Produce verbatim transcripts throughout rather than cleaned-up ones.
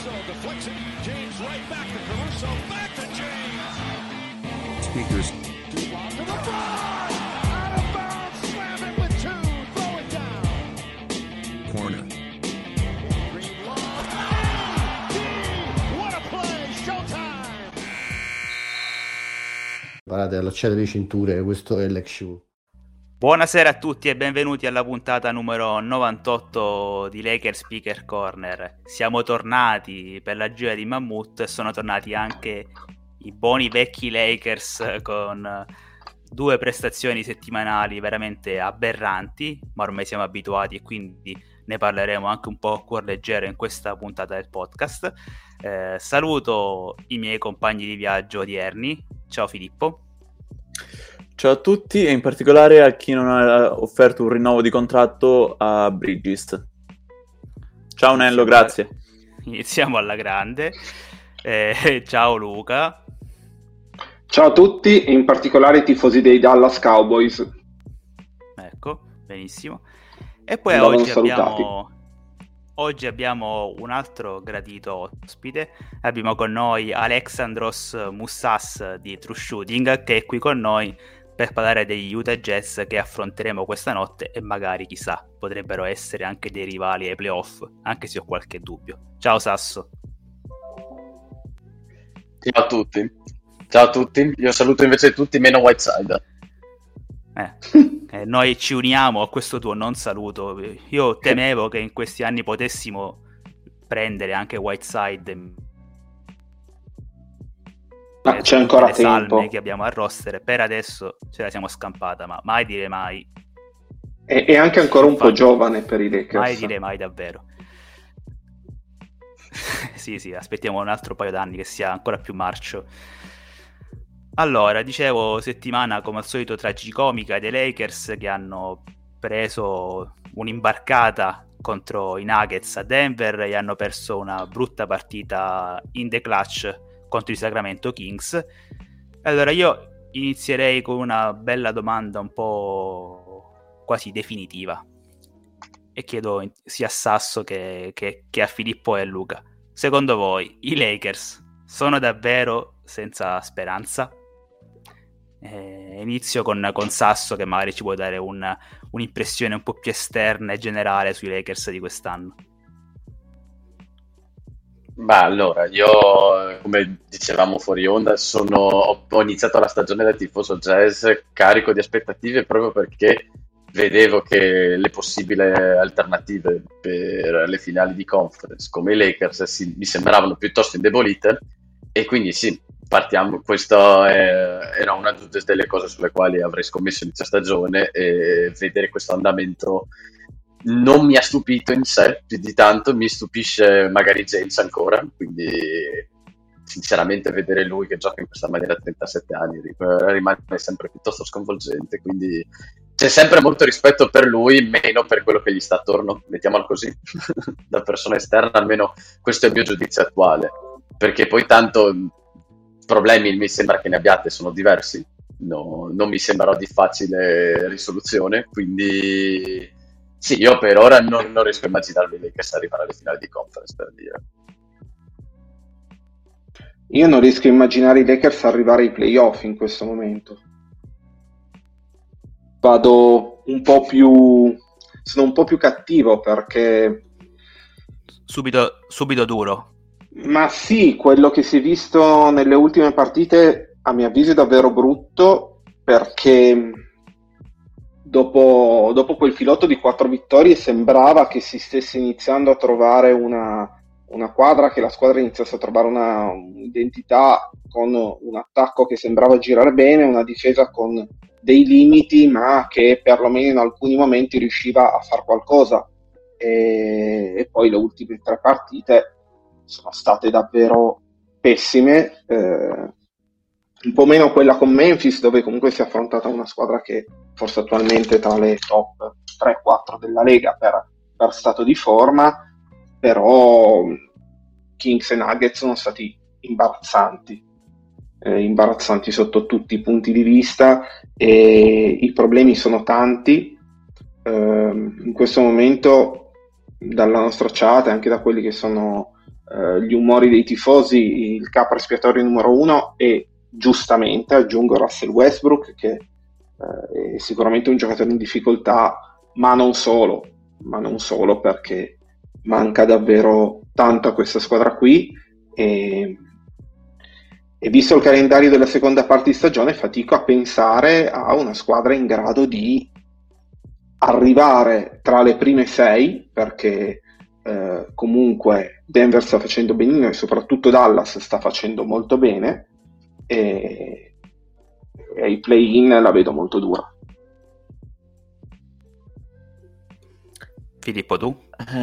Caruso deflects it. James right back to Caruso. Back to James. Speakers. To LeBron. Out of bounds. Slam it with two. Throw it down. Corner. Green lob. What a play. Showtime. Guardate, allacciate le cinture, questo è l'ex show. Buonasera a tutti e benvenuti alla puntata numero novantotto di Lakers Speaker Corner. Siamo tornati per la gira di Mammut e sono tornati anche i buoni vecchi Lakers con due prestazioni settimanali veramente aberranti, ma ormai siamo abituati e quindi ne parleremo anche un po' a cuor leggero in questa puntata del podcast. Eh, saluto i miei compagni di viaggio odierni. Ciao Filippo. Ciao a tutti e in particolare a chi non ha offerto un rinnovo di contratto a Bridges. Ciao Nello, grazie. Iniziamo alla grande. Eh, ciao Luca. Ciao a tutti e in particolare i tifosi dei Dallas Cowboys. Ecco, benissimo. E poi Andavano oggi salutati. abbiamo oggi abbiamo un altro gradito ospite. Abbiamo con noi Alexandros Moussas di True Shooting, che è qui con noi per parlare degli Utah Jazz che affronteremo questa notte e magari, chissà, potrebbero essere anche dei rivali ai playoff, anche se ho qualche dubbio. Ciao Sasso. Ciao a tutti. Ciao a tutti. Io saluto invece tutti meno Whiteside. Eh, eh, noi ci uniamo a questo tuo non saluto. Io temevo che in questi anni potessimo prendere anche Whiteside. Ma c'è ancora le tempo. salme che abbiamo al roster. Per adesso ce la siamo scampata, ma mai dire mai. È, è anche ancora un Infatti, po' giovane per i Lakers. Mai dire mai davvero. Sì, sì, aspettiamo un altro paio d'anni che sia ancora più marcio. Allora, dicevo, settimana come al solito tragicomica dei Lakers che hanno preso un'imbarcata contro i Nuggets a Denver e hanno perso una brutta partita in the clutch contro i Sacramento Kings. Allora io inizierei con una bella domanda un po' quasi definitiva e chiedo sia a Sasso che, che, che a Filippo e a Luca: secondo voi i Lakers sono davvero senza speranza? Eh, inizio con, con Sasso, che magari ci può dare un, un'impressione un po' più esterna e generale sui Lakers di quest'anno. Ma allora, io, come dicevamo fuori onda, sono, ho, ho iniziato la stagione da tifoso Jazz carico di aspettative proprio perché vedevo che le possibili alternative per le finali di conference come i Lakers si, mi sembravano piuttosto indebolite e quindi sì, partiamo, questa era una delle cose sulle quali avrei scommesso inizio stagione e vedere questo andamento non mi ha stupito in sé più di tanto, mi stupisce magari James ancora, quindi sinceramente vedere lui che gioca in questa maniera a trentasette anni rimane sempre piuttosto sconvolgente, quindi c'è sempre molto rispetto per lui, meno per quello che gli sta attorno, mettiamolo così. Da persona esterna almeno questo è il mio giudizio attuale, perché poi tanto problemi mi sembra che ne abbiate, sono diversi, no, non mi sembrano di facile risoluzione, quindi sì, io per ora non, non riesco a immaginarmi che si arriverà alle finali di conference, per dire. Io non riesco a immaginare i Lakers arrivare ai playoff in questo momento. Vado un po' più... sono un po' più cattivo perché... Subito, subito duro. Ma sì, quello che si è visto nelle ultime partite a mio avviso è davvero brutto, perché dopo, dopo quel filotto di quattro vittorie sembrava che si stesse iniziando a trovare una, una quadra, che la squadra iniziasse a trovare una, un'identità con un attacco che sembrava girare bene, una difesa con dei limiti, ma che perlomeno in alcuni momenti riusciva a far qualcosa. E, e poi le ultime tre partite sono state davvero pessime, eh, un po' meno quella con Memphis, dove comunque si è affrontata una squadra che forse attualmente è tra le top tre quattro della Lega per, per stato di forma, però Kings e Nuggets sono stati imbarazzanti, eh, imbarazzanti sotto tutti i punti di vista, e i problemi sono tanti. Eh, in questo momento dalla nostra chat e anche da quelli che sono eh, gli umori dei tifosi, il capo espiatorio numero uno e giustamente aggiungo Russell Westbrook, che eh, è sicuramente un giocatore in difficoltà, ma non solo, ma non solo perché manca davvero tanto a questa squadra qui e, e visto il calendario della seconda parte di stagione fatico a pensare a una squadra in grado di arrivare tra le prime sei, perché eh, comunque Denver sta facendo benino e soprattutto Dallas sta facendo molto bene e, e i play-in la vedo molto dura. Filippo, tu?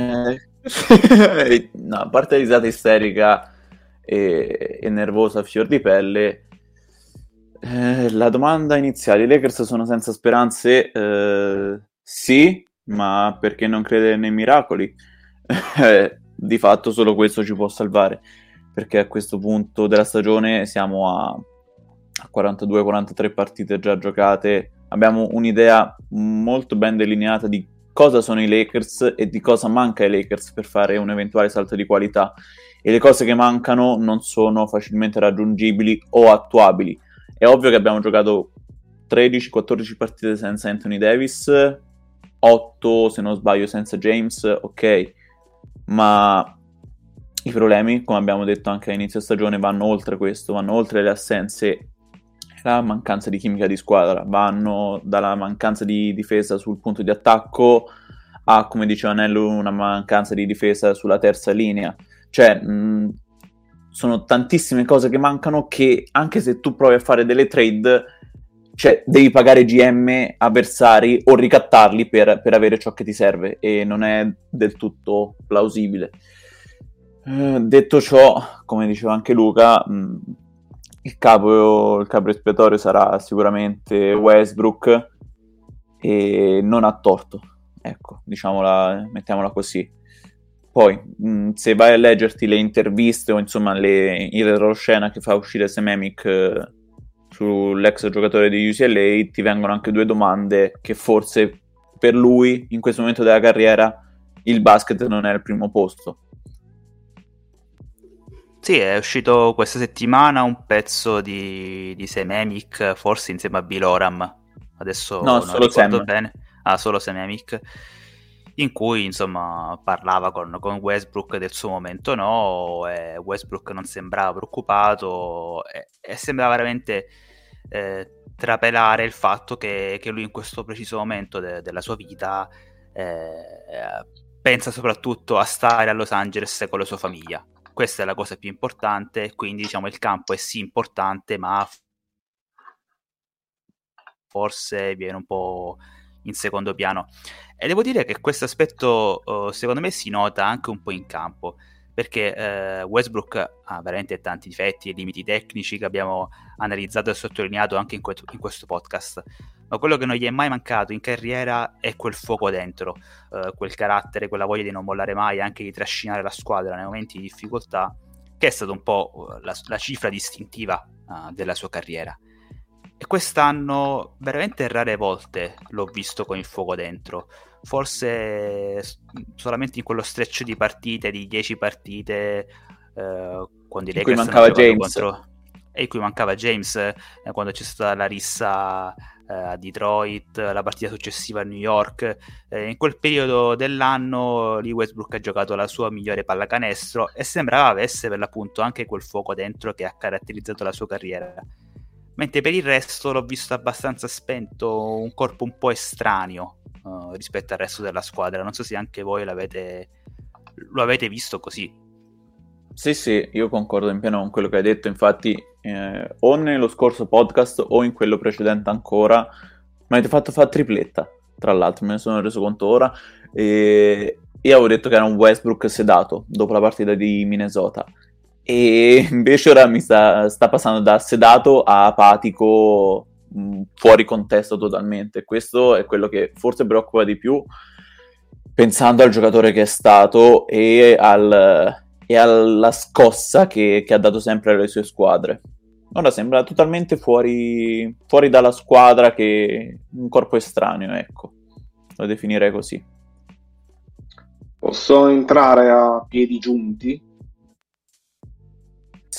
Eh, no, a parte la risata isterica e, e nervosa a fior di pelle, eh, la domanda iniziale: i Lakers sono senza speranze? Eh, sì, ma perché non crede nei miracoli? Eh, di fatto solo questo ci può salvare, perché a questo punto della stagione siamo a, a quarantadue quarantatré partite già giocate, abbiamo un'idea molto ben delineata di cosa sono i Lakers e di cosa manca ai Lakers per fare un eventuale salto di qualità, e le cose che mancano non sono facilmente raggiungibili o attuabili. È ovvio che abbiamo giocato tredici quattordici partite senza Anthony Davis, otto se non sbaglio senza James, ok, ma i problemi, come abbiamo detto anche a inizio stagione, vanno oltre questo, vanno oltre le assenze e la mancanza di chimica di squadra, vanno dalla mancanza di difesa sul punto di attacco a, come diceva Nello, una mancanza di difesa sulla terza linea. Cioè mh, sono tantissime cose che mancano, che anche se tu provi a fare delle trade, cioè devi pagare G M avversari o ricattarli per, per avere ciò che ti serve, e non è del tutto plausibile. Eh, detto ciò, come diceva anche Luca, mh, il capo il capo espiatorio sarà sicuramente Westbrook, e non ha torto, ecco, diciamola, mettiamola così. Poi mh, se vai a leggerti le interviste o insomma le, il retroscena che fa uscire Sememic eh, sull'ex giocatore di U C L A, ti vengono anche due domande che forse per lui in questo momento della carriera il basket non è al primo posto. Sì, è uscito questa settimana un pezzo di, di Sememic, forse insieme a Bill Oram, adesso No, non solo ricordo Sam. bene, ah, solo Sememic, in cui insomma parlava con, con Westbrook del suo momento no, e Westbrook non sembrava preoccupato e, e sembrava veramente eh, trapelare il fatto che, che lui in questo preciso momento de, della sua vita eh, pensa soprattutto a stare a Los Angeles con la sua famiglia. Questa è la cosa più importante, quindi diciamo il campo è sì importante, ma forse viene un po' in secondo piano. E devo dire che questo aspetto uh, secondo me si nota anche un po' in campo, perché uh, Westbrook ha veramente tanti difetti e limiti tecnici che abbiamo analizzato e sottolineato anche in, que- in questo podcast, ma quello che non gli è mai mancato in carriera è quel fuoco dentro, uh, quel carattere, quella voglia di non mollare mai, anche di trascinare la squadra nei momenti di difficoltà, che è stato un po' uh, la, la cifra distintiva uh, della sua carriera. E quest'anno veramente rare volte l'ho visto con il fuoco dentro, forse solamente in quello stretch di partite, di dieci partite, eh, quando i Lakers mancava hanno giocato James. contro, e in cui mancava James, eh, quando c'è stata la rissa eh, a Detroit, la partita successiva a New York, eh, in quel periodo dell'anno lì Westbrook ha giocato la sua migliore pallacanestro e sembrava avesse per l'appunto anche quel fuoco dentro che ha caratterizzato la sua carriera. Mentre per il resto l'ho visto abbastanza spento, un corpo un po' estraneo uh, rispetto al resto della squadra. Non so se anche voi l'avete, lo avete visto così. Sì, sì, io concordo in pieno con quello che hai detto. Infatti, eh, o nello scorso podcast o in quello precedente ancora, mi avete fatto fare tripletta. Tra l'altro, me ne sono reso conto ora. E io avevo detto che era un Westbrook sedato dopo la partita di Minnesota. E invece ora mi sta, sta passando da sedato a apatico, mh, fuori contesto totalmente. Questo è quello che forse preoccupa di più, pensando al giocatore che è stato e, al, e alla scossa che, che ha dato sempre alle sue squadre. Ora sembra totalmente fuori, fuori dalla squadra, che un corpo estraneo, ecco, lo definirei così. Posso entrare a piedi giunti?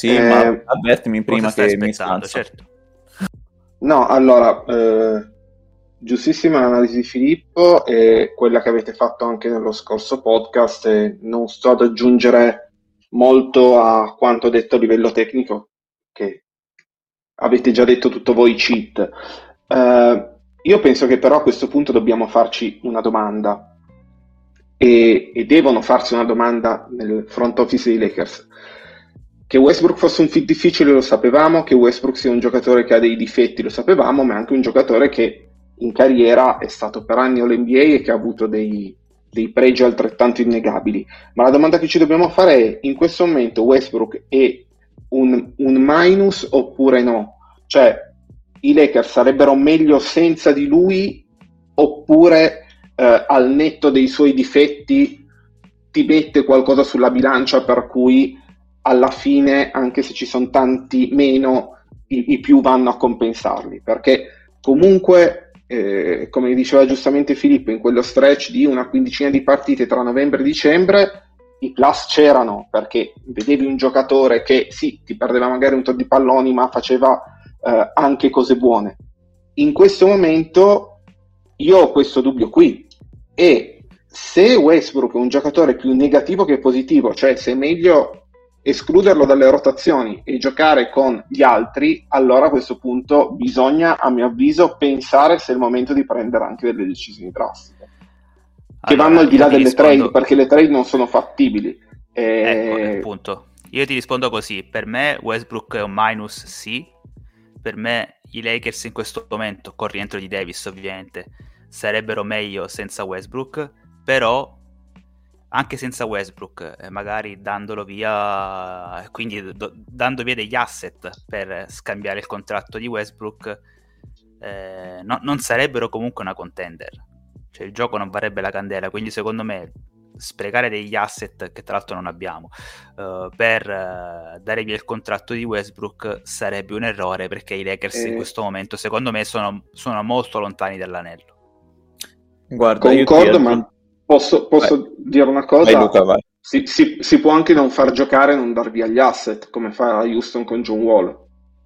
Sì, Eh, ma avvertimi prima Cosa stai che mi aspettando? scanso. Certo. No, allora, eh, giustissima l'analisi di Filippo e quella che avete fatto anche nello scorso podcast, e non sto ad aggiungere molto a quanto detto a livello tecnico, che avete già detto tutto voi cheat. Eh, io penso che però a questo punto dobbiamo farci una domanda, e, e devono farsi una domanda nel front office dei Lakers. Che Westbrook fosse un fit difficile lo sapevamo, che Westbrook sia un giocatore che ha dei difetti lo sapevamo, ma è anche un giocatore che in carriera è stato per anni All N B A e che ha avuto dei, dei pregi altrettanto innegabili. Ma la domanda che ci dobbiamo fare è: in questo momento Westbrook è un, un minus oppure no? Cioè, i Lakers sarebbero meglio senza di lui, oppure eh, al netto dei suoi difetti ti mette qualcosa sulla bilancia per cui alla fine, anche se ci sono tanti meno, i, i più vanno a compensarli? Perché comunque, eh, come diceva giustamente Filippo, in quello stretch di una quindicina di partite tra novembre e dicembre i plus c'erano, perché vedevi un giocatore che sì, ti perdeva magari un tot di palloni, ma faceva eh, anche cose buone. In questo momento io ho questo dubbio qui, e se Westbrook è un giocatore più negativo che positivo, cioè se è meglio escluderlo dalle rotazioni e giocare con gli altri, allora a questo punto bisogna, a mio avviso, pensare se è il momento di prendere anche delle decisioni drastiche, che Allora, vanno al di io là ti delle rispondo- trade, perché le trade non sono fattibili. Ecco, Eh, appunto. Io ti rispondo così. Per me Westbrook è un minus, sì. Per me i Lakers in questo momento, con rientro di Davis ovviamente, sarebbero meglio senza Westbrook, però anche senza Westbrook, eh, magari dandolo via, quindi do- dando via degli asset per scambiare il contratto di Westbrook, eh, no- non sarebbero comunque una contender. Cioè il gioco non varrebbe la candela, quindi secondo me sprecare degli asset, che tra l'altro non abbiamo, uh, per uh, dare via il contratto di Westbrook sarebbe un errore, perché i Lakers Eh. in questo momento secondo me sono, sono molto lontani dall'anello. Guarda, io ti concordo, aggiungo- ma posso, posso dire una cosa? Vai Luca, vai. Si, si- si può anche non far giocare e non dar via gli asset, come fa Houston con John Wall.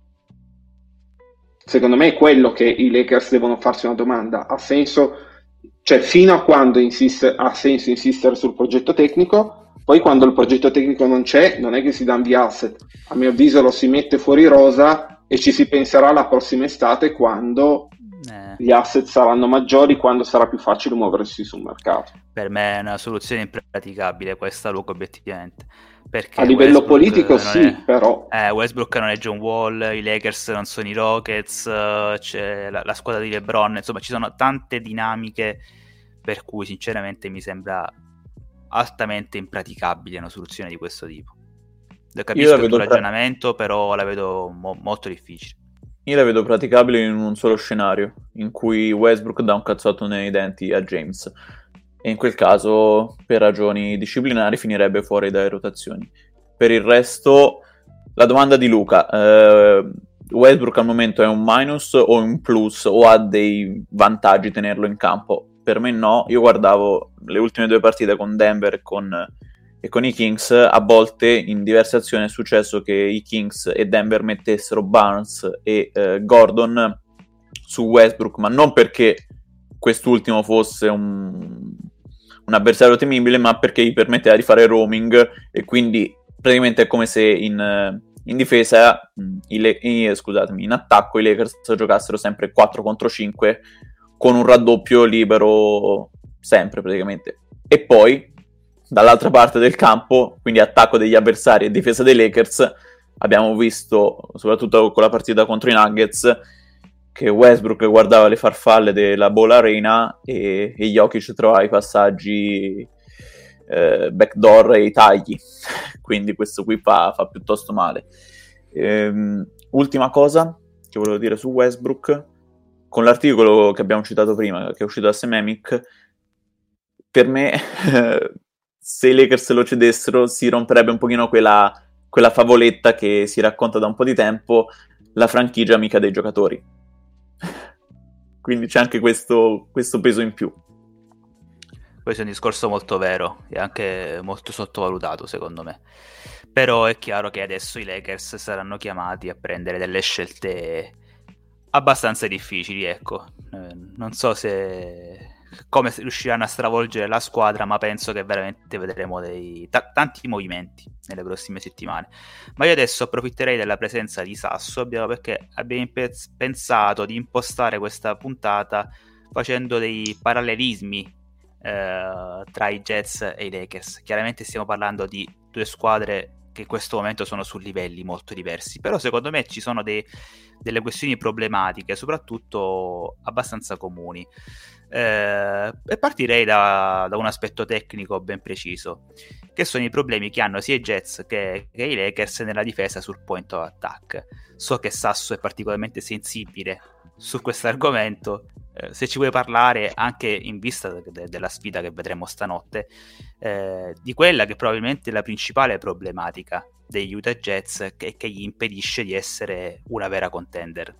Secondo me è quello che i Lakers devono farsi una domanda. Ha senso, cioè fino a quando insiste, ha senso insistere sul progetto tecnico? Poi quando il progetto tecnico non c'è, non è che si danno via asset. A mio avviso lo si mette fuori rosa e ci si penserà la prossima estate, quando Eh, gli asset saranno maggiori, quando sarà più facile muoversi sul mercato. per me è una soluzione impraticabile questa, Luca, obiettivamente. Perché A livello Westbrook politico non sì, è- però Eh, Westbrook non è John Wall, i Lakers non sono i Rockets, eh, c'è la, la squadra di LeBron, insomma ci sono tante dinamiche per cui sinceramente mi sembra altamente impraticabile una soluzione di questo tipo. Capisco la il vedo tuo pra- ragionamento, però la vedo mo- molto difficile. Io la vedo praticabile in un solo scenario, in cui Westbrook dà un cazzotto nei denti a James, e in quel caso, per ragioni disciplinari, finirebbe fuori dalle rotazioni. Per il resto, la domanda di Luca, eh, Westbrook al momento è un minus o un plus, o ha dei vantaggi tenerlo in campo? Per me no. Io guardavo le ultime due partite con Denver e con, e con i Kings, a volte in diverse azioni è successo che i Kings e Denver mettessero Barnes e eh, Gordon su Westbrook, ma non perché quest'ultimo fosse un, un avversario temibile, ma perché gli permetteva di fare roaming, e quindi praticamente è come se in, in difesa, i Le- i, scusatemi, in attacco i Lakers giocassero sempre quattro contro cinque con un raddoppio libero sempre praticamente. E poi dall'altra parte del campo, quindi attacco degli avversari e difesa dei Lakers, abbiamo visto, soprattutto con la partita contro i Nuggets, che Westbrook guardava le farfalle della Ball Arena e, e Jokic trovava i passaggi eh, backdoor e i tagli. Quindi questo qui fa, fa piuttosto male. Ehm, ultima cosa che volevo dire su Westbrook, con l'articolo che abbiamo citato prima, che è uscito da Sememic, per me se i Lakers lo cedessero si romperebbe un pochino quella, quella favoletta che si racconta da un po' di tempo, la franchigia amica dei giocatori. Quindi c'è anche questo, questo peso in più. questo è un discorso molto vero e anche molto sottovalutato secondo me. Però è chiaro che adesso i Lakers saranno chiamati a prendere delle scelte abbastanza difficili, ecco. Eh, non so se come riusciranno a stravolgere la squadra, ma penso che veramente vedremo dei t- tanti movimenti nelle prossime settimane. Ma io adesso approfitterei della presenza di Sasso, abbiamo, perché abbiamo impe- pensato di impostare questa puntata facendo dei parallelismi eh, tra i Jazz e i Lakers. Chiaramente stiamo parlando di due squadre che in questo momento sono su livelli molto diversi, però secondo me ci sono dei, delle questioni problematiche, soprattutto abbastanza comuni. Eh, e partirei da, da un aspetto tecnico ben preciso, che sono i problemi che hanno sia i Jazz che, che i Lakers nella difesa sul point of attack. So che Sasso è particolarmente sensibile su questo argomento, eh, se ci vuoi parlare anche in vista de- de- della sfida che vedremo stanotte, eh, di quella che probabilmente è la principale problematica degli Utah Jazz, che, che gli impedisce di essere una vera contender.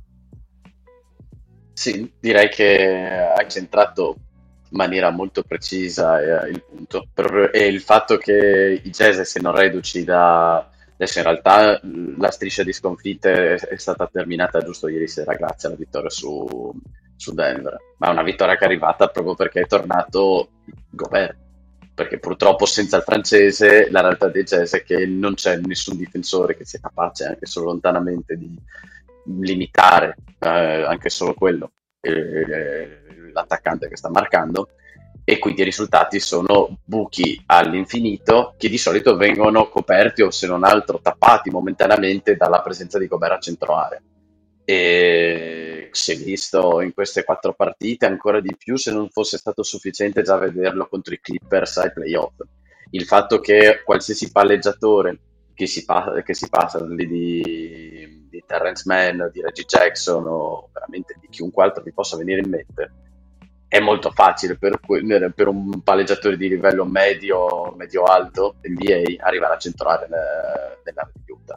Sì, direi che hai centrato in maniera molto precisa eh, il punto. Proprio- e il fatto che i Jazz siano reduci da... Adesso in realtà l- la striscia di sconfitte è, è stata terminata giusto ieri sera grazie alla vittoria su, su Denver, ma è una vittoria che è arrivata proprio perché è tornato Gobert, perché purtroppo senza il francese la realtà dei Jazz è che non c'è nessun difensore che sia capace anche solo lontanamente di limitare eh, anche solo quello, eh, l'attaccante che sta marcando, e quindi i risultati sono buchi all'infinito che di solito vengono coperti o se non altro tappati momentaneamente dalla presenza di Gobert a centro area. E si è visto in queste quattro partite ancora di più, se non fosse stato sufficiente già vederlo contro i Clippers ai playoff. Il fatto che qualsiasi palleggiatore che si, pa- che si passa lì di, di Terrence Mann, di Reggie Jackson o veramente di chiunque altro ti possa venire in mente, è molto facile per, que- per un palleggiatore di livello medio, medio-alto N B A arrivare a centrare nell'area di Utah.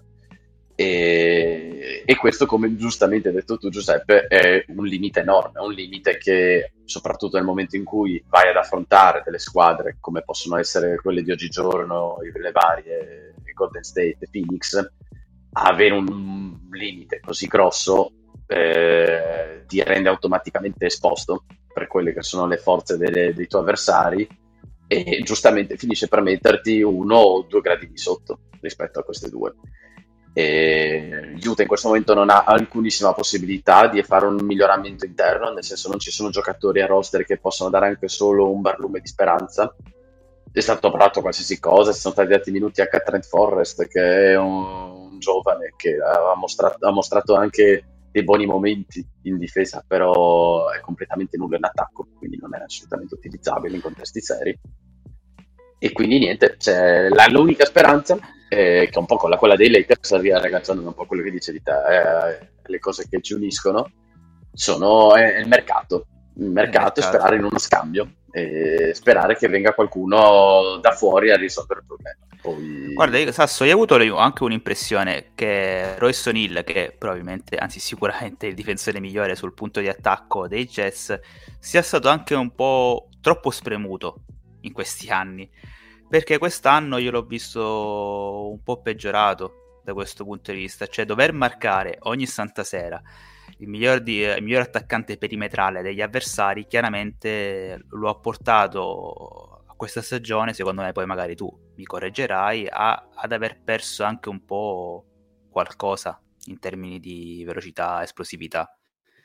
E, e questo, come giustamente hai detto tu Giuseppe, è un limite enorme, è un limite che soprattutto nel momento in cui vai ad affrontare delle squadre come possono essere quelle di oggigiorno, le varie Golden State e Phoenix, avere un limite così grosso eh, ti rende automaticamente esposto per quelle che sono le forze delle, dei tuoi avversari, e giustamente finisce per metterti uno o due gradi di sotto rispetto a queste due. E Utah in questo momento non ha alcunissima possibilità di fare un miglioramento interno, nel senso non ci sono giocatori a roster che possono dare anche solo un barlume di speranza. È stato provato qualsiasi cosa, si sono stati dati minuti anche a Trent Forrest, che è un, un giovane che ha mostrato, ha mostrato anche dei buoni momenti in difesa, però è completamente nullo in attacco, quindi non è assolutamente utilizzabile in contesti seri. E quindi niente, c'è la, l'unica speranza, eh, che è un po' quella, quella dei Lakers, riallacciandomi un po' a quello che dicevi te, eh, le cose che ci uniscono, sono è il mercato. Il mercato, mercato. Sperare in uno scambio e sperare che venga qualcuno da fuori a risolvere il problema. Poi... Guarda, io, Sasso, io ho avuto anche un'impressione che Royce O'Neal, che probabilmente, anzi sicuramente il difensore migliore sul punto di attacco dei Jazz, sia stato anche un po' troppo spremuto in questi anni, perché quest'anno io l'ho visto un po' peggiorato da questo punto di vista, cioè dover marcare ogni santa sera il miglior, di, il miglior attaccante perimetrale degli avversari, chiaramente lo ha portato a questa stagione, secondo me, poi magari tu mi correggerai, a, ad aver perso anche un po' qualcosa in termini di velocità, esplosività.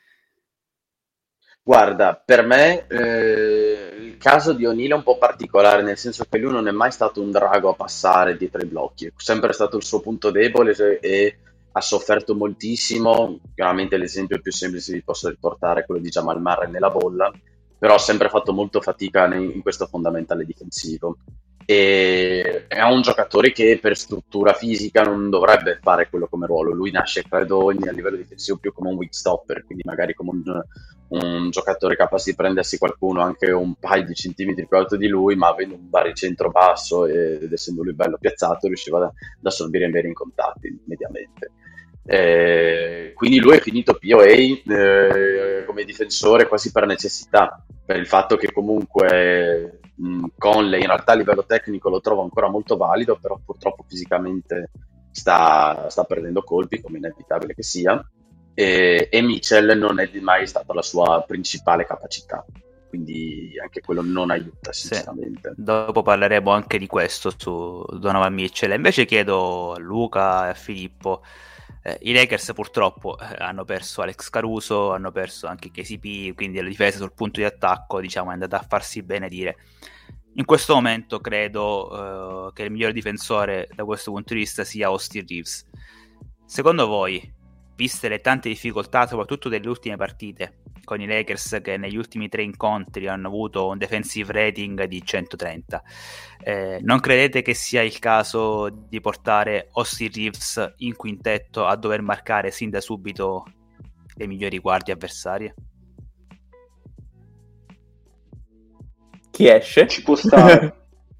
Guarda, per me eh, il caso di O'Neal è un po' particolare, nel senso che lui non è mai stato un drago a passare dietro i blocchi, è sempre stato il suo punto debole e, e ha sofferto moltissimo. Chiaramente l'esempio più semplice che vi posso riportare è quello di Jamal Murray nella bolla, però ha sempre fatto molto fatica nei- in questo fondamentale difensivo. E è un giocatore che per struttura fisica non dovrebbe fare quello come ruolo. Lui nasce, credo, in- a livello difensivo più come un weak stopper, quindi magari come un, un giocatore capace di prendersi qualcuno anche un paio di centimetri più alto di lui, ma avendo un baricentro basso ed essendo lui bello piazzato, riusciva ad, ad assorbire bene i contatti mediamente. Eh, quindi lui è finito P O A eh, come difensore quasi per necessità, per il fatto che comunque mh, Conley in realtà a livello tecnico lo trovo ancora molto valido, però purtroppo fisicamente sta, sta perdendo colpi, come inevitabile che sia, e, e Mitchell non è mai stata la sua principale capacità, quindi anche quello non aiuta sinceramente. Sì, dopo parleremo anche di questo su Donovan Mitchell. Invece chiedo a Luca e a Filippo, eh, i Lakers purtroppo eh, hanno perso Alex Caruso, hanno perso anche K C P, quindi la difesa sul punto di attacco diciamo è andata a farsi benedire. In questo momento credo eh, che il miglior difensore da questo punto di vista sia Austin Reeves. Secondo voi, viste le tante difficoltà soprattutto delle ultime partite con i Lakers che negli ultimi tre incontri hanno avuto un defensive rating di centotrenta, eh, non credete che sia il caso di portare Austin Reeves in quintetto a dover marcare sin da subito le migliori guardie avversarie? Chi esce? Ci può stare.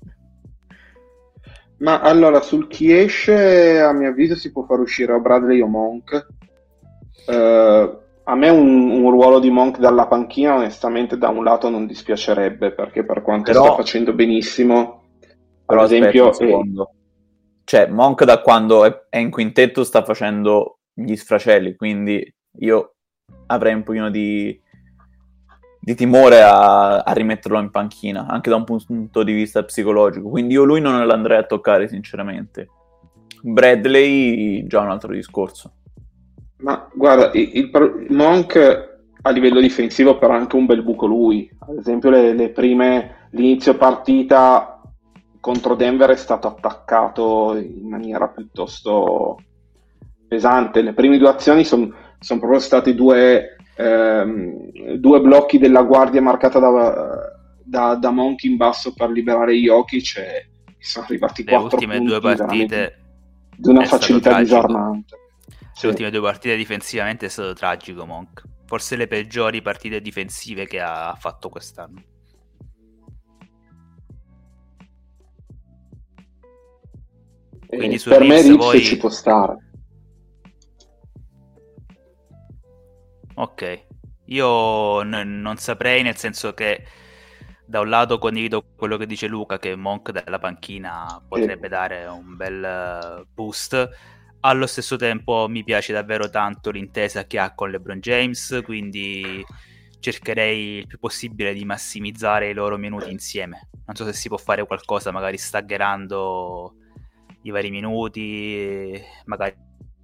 Ma allora, sul chi esce, a mio avviso si può far uscire o Bradley o Monk. Uh, a me un, un ruolo di Monk dalla panchina onestamente da un lato non dispiacerebbe, perché per quanto Però- sta facendo benissimo, per Però esempio aspetta un secondo. Cioè, Monk da quando è, è in quintetto sta facendo gli sfracelli, quindi io avrei un pochino di, di timore a, a rimetterlo in panchina, anche da un punto di vista psicologico. Quindi io lui non l'andrei a toccare, sinceramente. Bradley già un altro discorso. ma guarda, il, il pro- Monk a livello difensivo però ha anche un bel buco lui. Ad esempio le, le prime, l'inizio partita contro Denver è stato attaccato in maniera piuttosto pesante. Le prime due azioni sono son proprio stati due, ehm, due blocchi della guardia marcata da, da, da Monk in basso per liberare Jokic e sono arrivati Le quattro ultime punti due veramente partite di una è stato facilità tragico. disarmante. Sì. Le ultime due partite difensivamente è stato tragico Monk, forse le peggiori partite difensive che ha fatto quest'anno. Quindi Eh, su per me Reeves Reeves voi- ci può stare. Ok, io n- non saprei, nel senso che da un lato condivido quello che dice Luca, che Monk dalla panchina potrebbe dare un bel eh, boost. Allo stesso tempo mi piace davvero tanto l'intesa che ha con LeBron James, quindi cercherei il più possibile di massimizzare i loro minuti insieme. Non so se si può fare qualcosa, magari staggerando i vari minuti, magari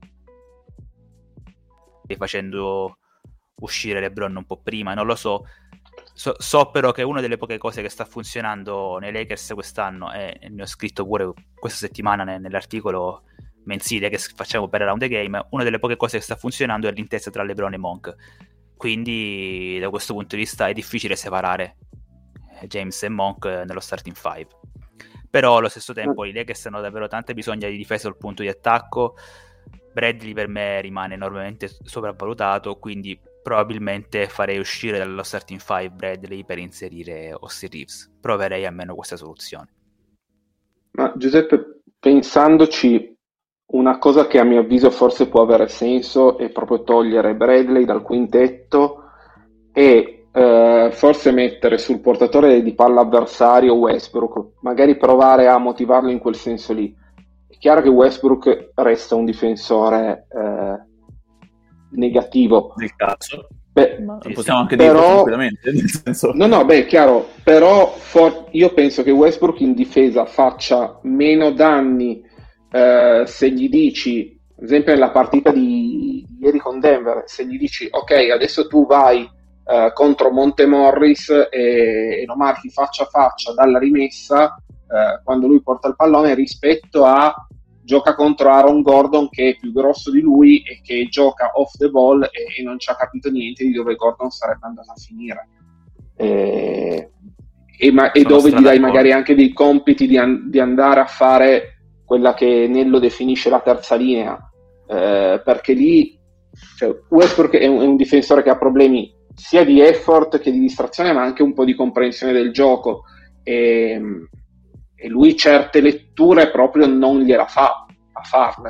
facendo uscire LeBron un po' prima, non lo so. So, so però che una delle poche cose che sta funzionando nei Lakers quest'anno, e ne ho scritto pure questa settimana ne- nell'articolo mensile che s- facciamo per Around the Game, una delle poche cose che sta funzionando è l'intesa tra LeBron e Monk. Quindi da questo punto di vista è difficile separare eh, James e Monk eh, nello starting five. Però allo stesso tempo i Lakers hanno davvero tante bisogna di difesa sul punto di attacco. Bradley per me rimane enormemente sopravvalutato, quindi probabilmente farei uscire dallo starting five Bradley per inserire Austin Reeves. Proverei almeno questa soluzione. Ma Giuseppe, pensandoci, una cosa che a mio avviso forse può avere senso è proprio togliere Bradley dal quintetto e eh, forse mettere sul portatore di palla avversario Westbrook, magari provare a motivarlo in quel senso lì. È chiaro che Westbrook resta un difensore eh, negativo. Nel caso. Beh, Ma Sì, possiamo sì. anche dirlo Però- tranquillamente, nel senso... No, no, beh, chiaro, però for- io penso che Westbrook in difesa faccia meno danni eh, se gli dici, ad esempio nella partita di di ieri con Denver, se gli dici ok, adesso tu vai eh, contro Montemorris e, e lo marchi faccia a faccia dalla rimessa eh, quando lui porta il pallone, rispetto a gioca contro Aaron Gordon che è più grosso di lui e che gioca off the ball e, e non ci ha capito niente di dove Gordon sarebbe andato a finire. E, e, ma, e Sono dove gli dai d'accordo. magari anche dei compiti di, an- di andare a fare quella che Nello definisce la terza linea, eh, perché lì cioè, Westbrook è un, è un difensore che ha problemi sia di effort che di distrazione, ma anche un po' di comprensione del gioco, e, e lui certe letture proprio non gliela fa a farle.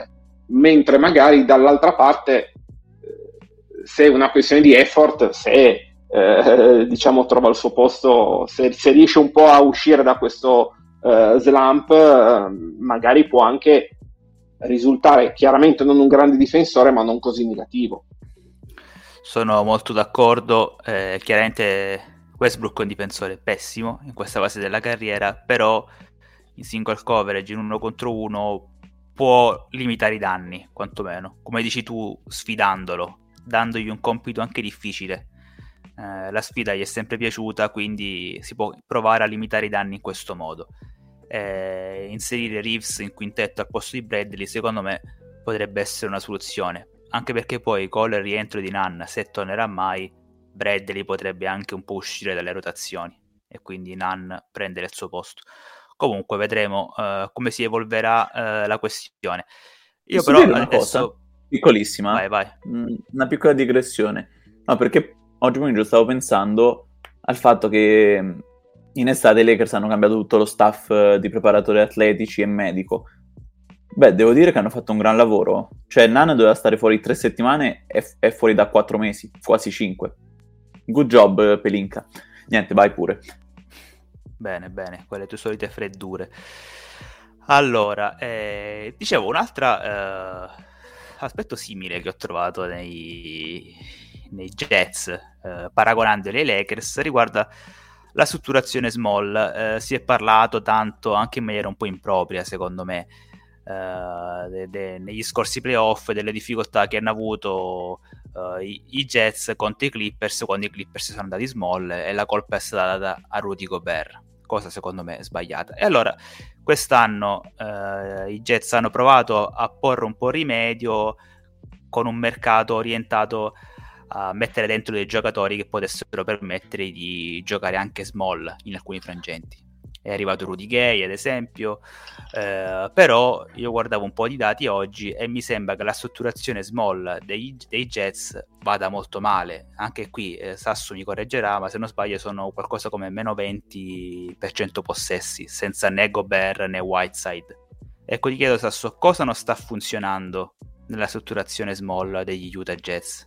mentre magari dall'altra parte, se è una questione di effort, se eh, diciamo trova il suo posto, se, se riesce un po' a uscire da questo eh, slump, eh, magari può anche risultare chiaramente non un grande difensore, ma non così negativo. Sono molto d'accordo, eh, chiaramente Westbrook è un difensore pessimo in questa fase della carriera, però in single coverage, in uno contro uno, può limitare i danni, quantomeno, come dici tu, sfidandolo, dandogli un compito anche difficile. Eh, la sfida gli è sempre piaciuta, quindi si può provare a limitare i danni in questo modo. Eh, inserire Reeves in quintetto al posto di Bradley, secondo me, potrebbe essere una soluzione, anche perché poi con il rientro di Nunn, se tornerà mai, Bradley potrebbe anche un po' uscire dalle rotazioni e quindi Nunn prendere il suo posto. Comunque vedremo uh, come si evolverà uh, la questione. Io Posso però dire una adesso... cosa piccolissima? Vai, vai. Una piccola digressione. No, perché oggi pomeriggio stavo pensando al fatto che in estate i Lakers hanno cambiato tutto lo staff di preparatori atletici e medico. Beh, devo dire che hanno fatto un gran lavoro. Cioè, Nunn doveva stare fuori tre settimane e f- è fuori da quattro mesi, quasi cinque. Good job, Pelinka. Niente, vai pure. Bene, bene, quelle tue solite freddure. Allora, eh, dicevo, un'altra eh, aspetto simile che ho trovato nei, nei Jets, eh, paragonandoli ai Lakers, riguarda la strutturazione small. Eh, si è parlato tanto, anche in maniera un po' impropria, secondo me, eh, de, de, negli scorsi playoff, delle difficoltà che hanno avuto uh, i, i Jets contro i Clippers quando i Clippers sono andati small, e la colpa è stata data a Rudy Gobert, cosa secondo me sbagliata. E allora quest'anno uh, i Jets hanno provato a porre un po' rimedio con un mercato orientato a mettere dentro dei giocatori che potessero permettere di giocare anche small in alcuni frangenti. È arrivato Rudy Gay, ad esempio, eh, però io guardavo un po' di dati oggi e mi sembra che la strutturazione small dei, dei Jets vada molto male. Anche qui eh, Sasso mi correggerà, ma se non sbaglio sono qualcosa come meno venti per cento possessi, senza né Gobert né Whiteside. Ecco, ti chiedo, Sasso, cosa non sta funzionando nella strutturazione small degli Utah Jets?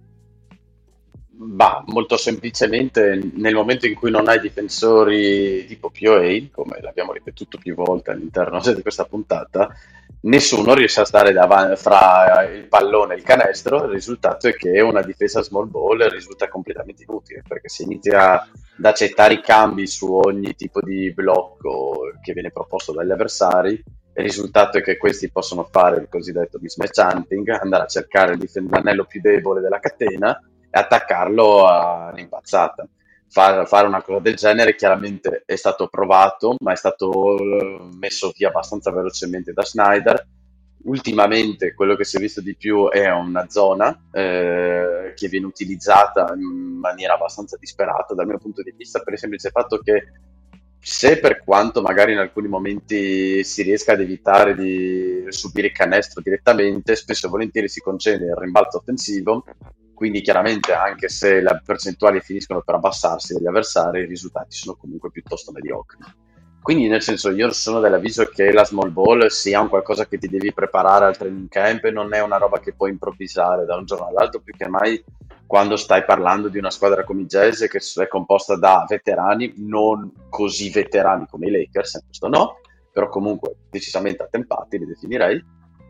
Bah, molto semplicemente nel momento in cui non hai difensori tipo P O A, come l'abbiamo ripetuto più volte all'interno di questa puntata, nessuno riesce a stare davanti fra il pallone e il canestro. Il risultato è che una difesa small ball risulta completamente inutile, perché se inizia ad accettare i cambi su ogni tipo di blocco che viene proposto dagli avversari, il risultato è che questi possono fare il cosiddetto mismatch hunting, andare a cercare il dif- l'anello più debole della catena e attaccarlo all'impazzata. Far, fare una cosa del genere chiaramente è stato provato, ma è stato messo via abbastanza velocemente da Snyder. Ultimamente quello che si è visto di più è una zona eh, che viene utilizzata in maniera abbastanza disperata dal mio punto di vista, per il semplice fatto che, se per quanto magari in alcuni momenti si riesca ad evitare di subire il canestro direttamente, spesso e volentieri si concede il rimbalzo offensivo, quindi chiaramente anche se le percentuali finiscono per abbassarsi degli avversari, i risultati sono comunque piuttosto mediocri. Quindi, nel senso, io sono dell'avviso che la small ball sia un qualcosa che ti devi preparare al training camp e non è una roba che puoi improvvisare da un giorno all'altro, più che mai quando stai parlando di una squadra come i Jazz, che è composta da veterani, non così veterani come i Lakers, questo no, però comunque decisamente attempati, li definirei.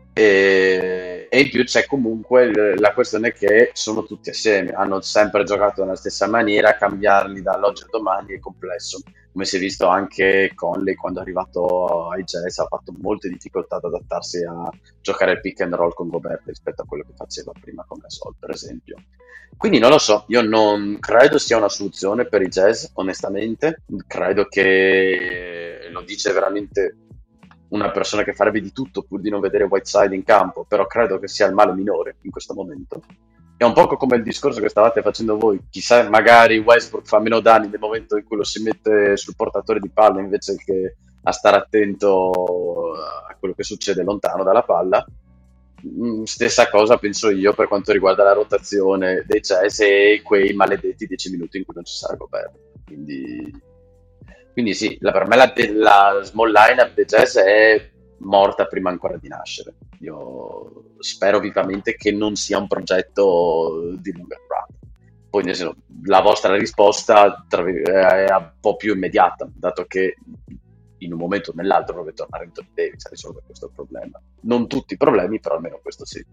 E, e in più c'è comunque la questione che sono tutti assieme, hanno sempre giocato nella stessa maniera, cambiarli dall'oggi al domani è complesso, come si è visto anche Conley quando è arrivato ai Jazz, ha fatto molte difficoltà ad adattarsi a giocare il pick and roll con Gobert rispetto a quello che faceva prima con Gasol, per esempio. Quindi non lo so, io non credo sia una soluzione per i Jazz, onestamente. Credo che, lo dice veramente una persona che farebbe di tutto pur di non vedere Whiteside in campo, però credo che sia il male minore in questo momento. È un po' come il discorso che stavate facendo voi, chissà, magari Westbrook fa meno danni nel momento in cui lo si mette sul portatore di palla invece che a stare attento a quello che succede lontano dalla palla. Stessa cosa penso io per quanto riguarda la rotazione dei Jazz e quei maledetti dieci minuti in cui non ci sarà Gobert. Quindi, quindi sì, la, per me la, la small lineup dei Jazz è morta prima ancora di nascere. Io spero vivamente che non sia un progetto di lunga durata. Poi nel senso, la vostra risposta tra, è un po' più immediata, dato che in un momento o nell'altro dove tornare Anthony Davis a risolvere questo problema. Non tutti i problemi, però almeno questo sì.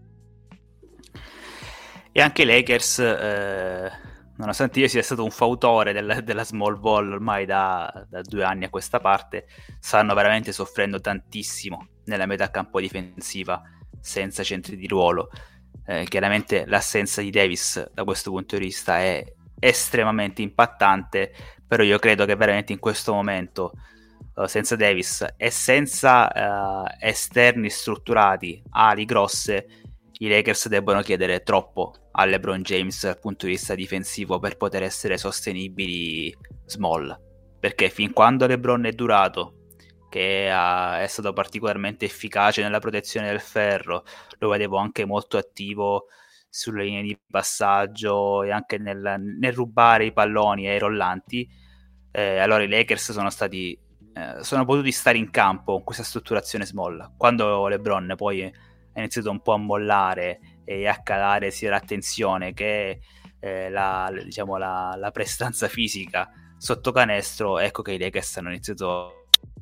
E anche i Lakers, eh, nonostante io sia stato un fautore del, della small ball ormai da, da due anni a questa parte, stanno veramente soffrendo tantissimo nella metà campo difensiva senza centri di ruolo. Eh, chiaramente l'assenza di Davis da questo punto di vista è estremamente impattante, però io credo che veramente in questo momento uh, senza Davis e senza uh, esterni strutturati, ali grosse, i Lakers debbono chiedere troppo a LeBron James dal punto di vista difensivo per poter essere sostenibili small, perché fin quando LeBron è durato, che ha, è stato particolarmente efficace nella protezione del ferro, lo vedevo anche molto attivo sulle linee di passaggio e anche nel, nel rubare i palloni ai rollanti, eh, allora i Lakers sono stati eh, sono potuti stare in campo con questa strutturazione small. Quando LeBron poi ha iniziato un po' a mollare e a calare sia l'attenzione che eh, la, diciamo, la, la prestanza fisica sotto canestro, ecco che i Lakers hanno iniziato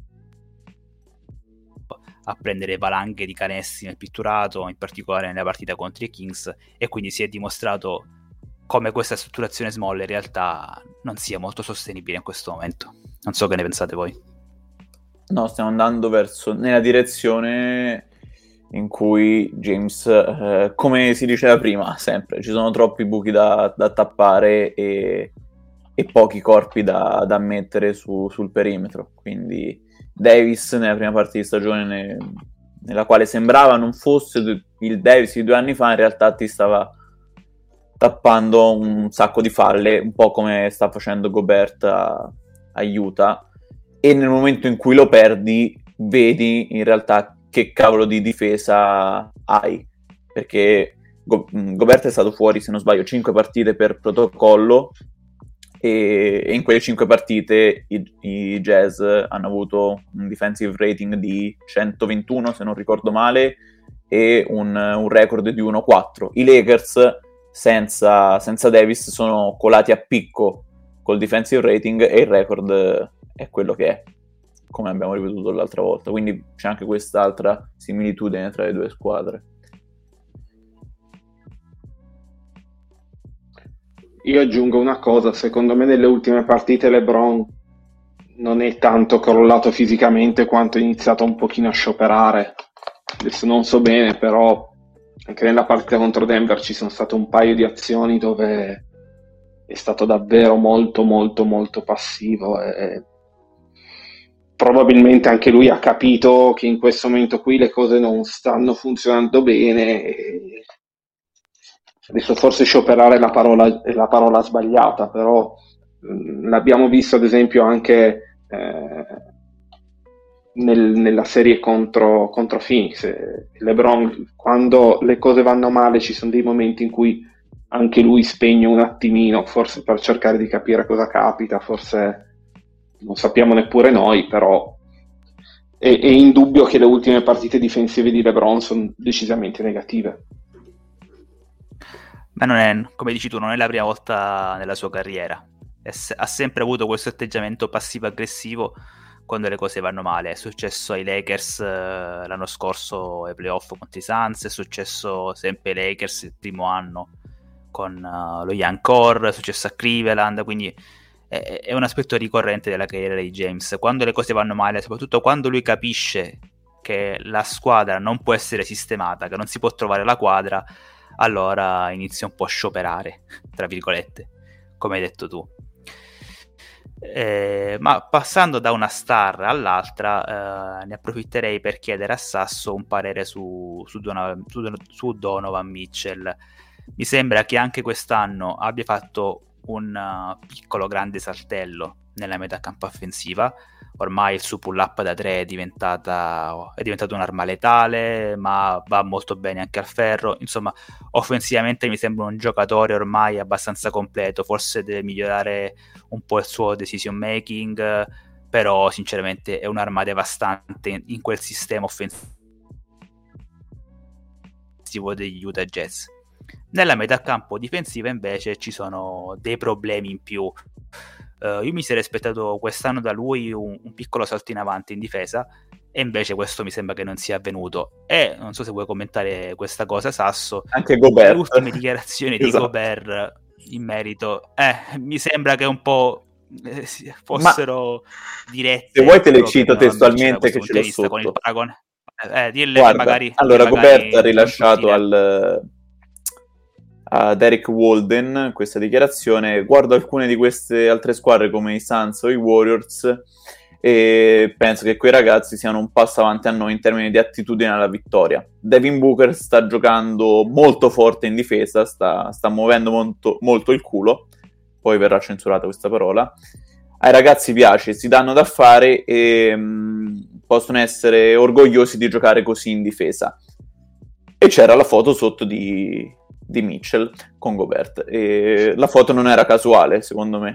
a prendere valanghe di canestri nel pitturato, in particolare nella partita contro i Kings, e quindi si è dimostrato come questa strutturazione small in realtà non sia molto sostenibile in questo momento. Non so che ne pensate voi. No, stiamo andando verso nella direzione in cui James, eh, come si diceva prima, sempre, ci sono troppi buchi da, da tappare e, e pochi corpi da, da mettere su, sul perimetro, quindi Davis nella prima parte di stagione ne, nella quale sembrava non fosse il Davis di due anni fa, in realtà ti stava tappando un sacco di falle, un po' come sta facendo Gobert a, a Utah, e nel momento in cui lo perdi vedi in realtà che cavolo di difesa hai, perché Go- Gobert è stato fuori, se non sbaglio, cinque partite per protocollo, e in quelle cinque partite i, i Jazz hanno avuto un defensive rating di centoventuno, se non ricordo male, e un, un record di uno quattro. I Lakers senza, senza Davis sono colati a picco col defensive rating e il record è quello che è, come abbiamo ripetuto l'altra volta, quindi c'è anche quest'altra similitudine tra le due squadre. Io aggiungo una cosa, secondo me nelle ultime partite LeBron non è tanto crollato fisicamente quanto è iniziato un pochino a scioperare. Adesso non so bene, però anche nella partita contro Denver ci sono state un paio di azioni dove è stato davvero molto molto molto passivo e probabilmente anche lui ha capito che in questo momento qui le cose non stanno funzionando bene e adesso forse scioperare è la parola, è la parola sbagliata, però mh, l'abbiamo visto ad esempio anche eh, nel, nella serie contro, contro Phoenix. LeBron, quando le cose vanno male ci sono dei momenti in cui anche lui spegne un attimino, forse per cercare di capire cosa capita, forse non sappiamo neppure noi, però è, è indubbio che le ultime partite difensive di LeBron sono decisamente negative. Ma non è, come dici tu, non è la prima volta nella sua carriera. Se- ha sempre avuto questo atteggiamento passivo-aggressivo quando le cose vanno male. È successo ai Lakers eh, l'anno scorso ai playoff contro i Suns, è successo sempre ai Lakers il primo anno con uh, lo Young Core, è successo a Cleveland, quindi è, è un aspetto ricorrente della carriera di James. Quando le cose vanno male, soprattutto quando lui capisce che la squadra non può essere sistemata, che non si può trovare la quadra, allora inizia un po' a scioperare, tra virgolette, come hai detto tu. Eh, ma passando da una star all'altra, eh, ne approfitterei per chiedere a Sasso un parere su, su, Donovan, su, su Donovan Mitchell. Mi sembra che anche quest'anno abbia fatto un uh, piccolo grande saltello nella metà campo offensiva. Ormai il suo pull up da tre è diventata è diventato un'arma letale, ma va molto bene anche al ferro. Insomma, offensivamente mi sembra un giocatore ormai abbastanza completo. Forse deve migliorare un po' il suo decision making, però sinceramente è un'arma devastante in quel sistema offensivo degli Utah Jazz. Nella metà campo difensiva invece ci sono dei problemi in più. Uh, io mi sarei aspettato quest'anno da lui un, un piccolo salto in avanti in difesa, e invece questo mi sembra che non sia avvenuto. E non so se vuoi commentare questa cosa, Sasso. Anche Gobert. Le ultime dichiarazioni Esatto. di Gobert in merito, eh, mi sembra che un po' eh, fossero Ma dirette. Se vuoi te le proprio cito che non amici da testualmente questo che ce punto l'ho di vista, con il sotto. paragone. Eh, eh, dille Guarda, che magari, allora che Gobert magari ha rilasciato non tutti al, a Derek Walden questa dichiarazione: guardo alcune di queste altre squadre come i Suns o i Warriors e penso che quei ragazzi siano un passo avanti a noi in termini di attitudine alla vittoria. Devin Booker sta giocando molto forte in difesa, sta, sta muovendo molto, molto il culo, poi verrà censurata questa parola. Ai ragazzi piace, si danno da fare e mh, possono essere orgogliosi di giocare così in difesa. E c'era la foto sotto di, di Mitchell con Gobert, e la foto non era casuale, secondo me.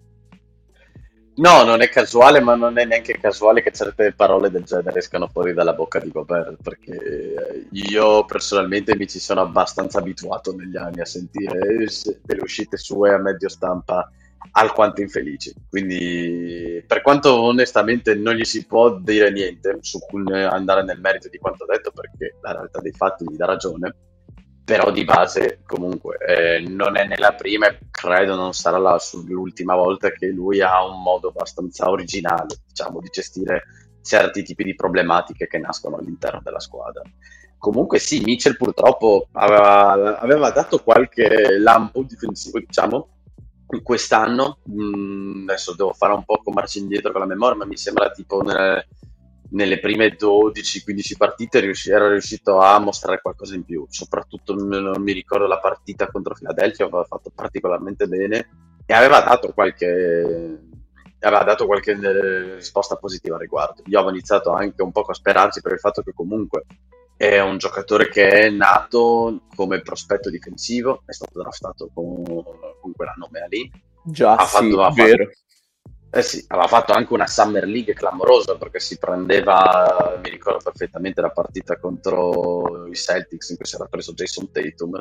No, non è casuale, ma non è neanche casuale che certe parole del genere escano fuori dalla bocca di Gobert, perché io personalmente mi ci sono abbastanza abituato negli anni a sentire delle uscite sue a medio stampa alquanto infelici. Quindi, per quanto onestamente non gli si può dire niente su cui andare nel merito di quanto detto, perché la realtà dei fatti gli dà ragione, però di base comunque eh, non è nella prima e credo non sarà la, l'ultima volta che lui ha un modo abbastanza originale, diciamo, di gestire certi tipi di problematiche che nascono all'interno della squadra. Comunque sì, Mitchell purtroppo aveva, aveva dato qualche lampo difensivo, diciamo, quest'anno. Mm, adesso devo fare un po' con marcia indietro con la memoria, ma mi sembra tipo nelle, nelle prime dodici quindici partite riusci- era riuscito a mostrare qualcosa in più. Soprattutto non mi ricordo la partita contro Philadelphia, aveva fatto particolarmente bene e aveva dato qualche aveva dato qualche eh, risposta positiva al riguardo. Io avevo iniziato anche un po' a sperarci per il fatto che comunque è un giocatore che è nato come prospetto difensivo, è stato draftato con, con quella nomea lì. Già, ha sì, fatto, ha vero. fatto, eh sì, aveva fatto anche una Summer League clamorosa, perché si prendeva, mi ricordo perfettamente la partita contro i Celtics in cui si era preso Jason Tatum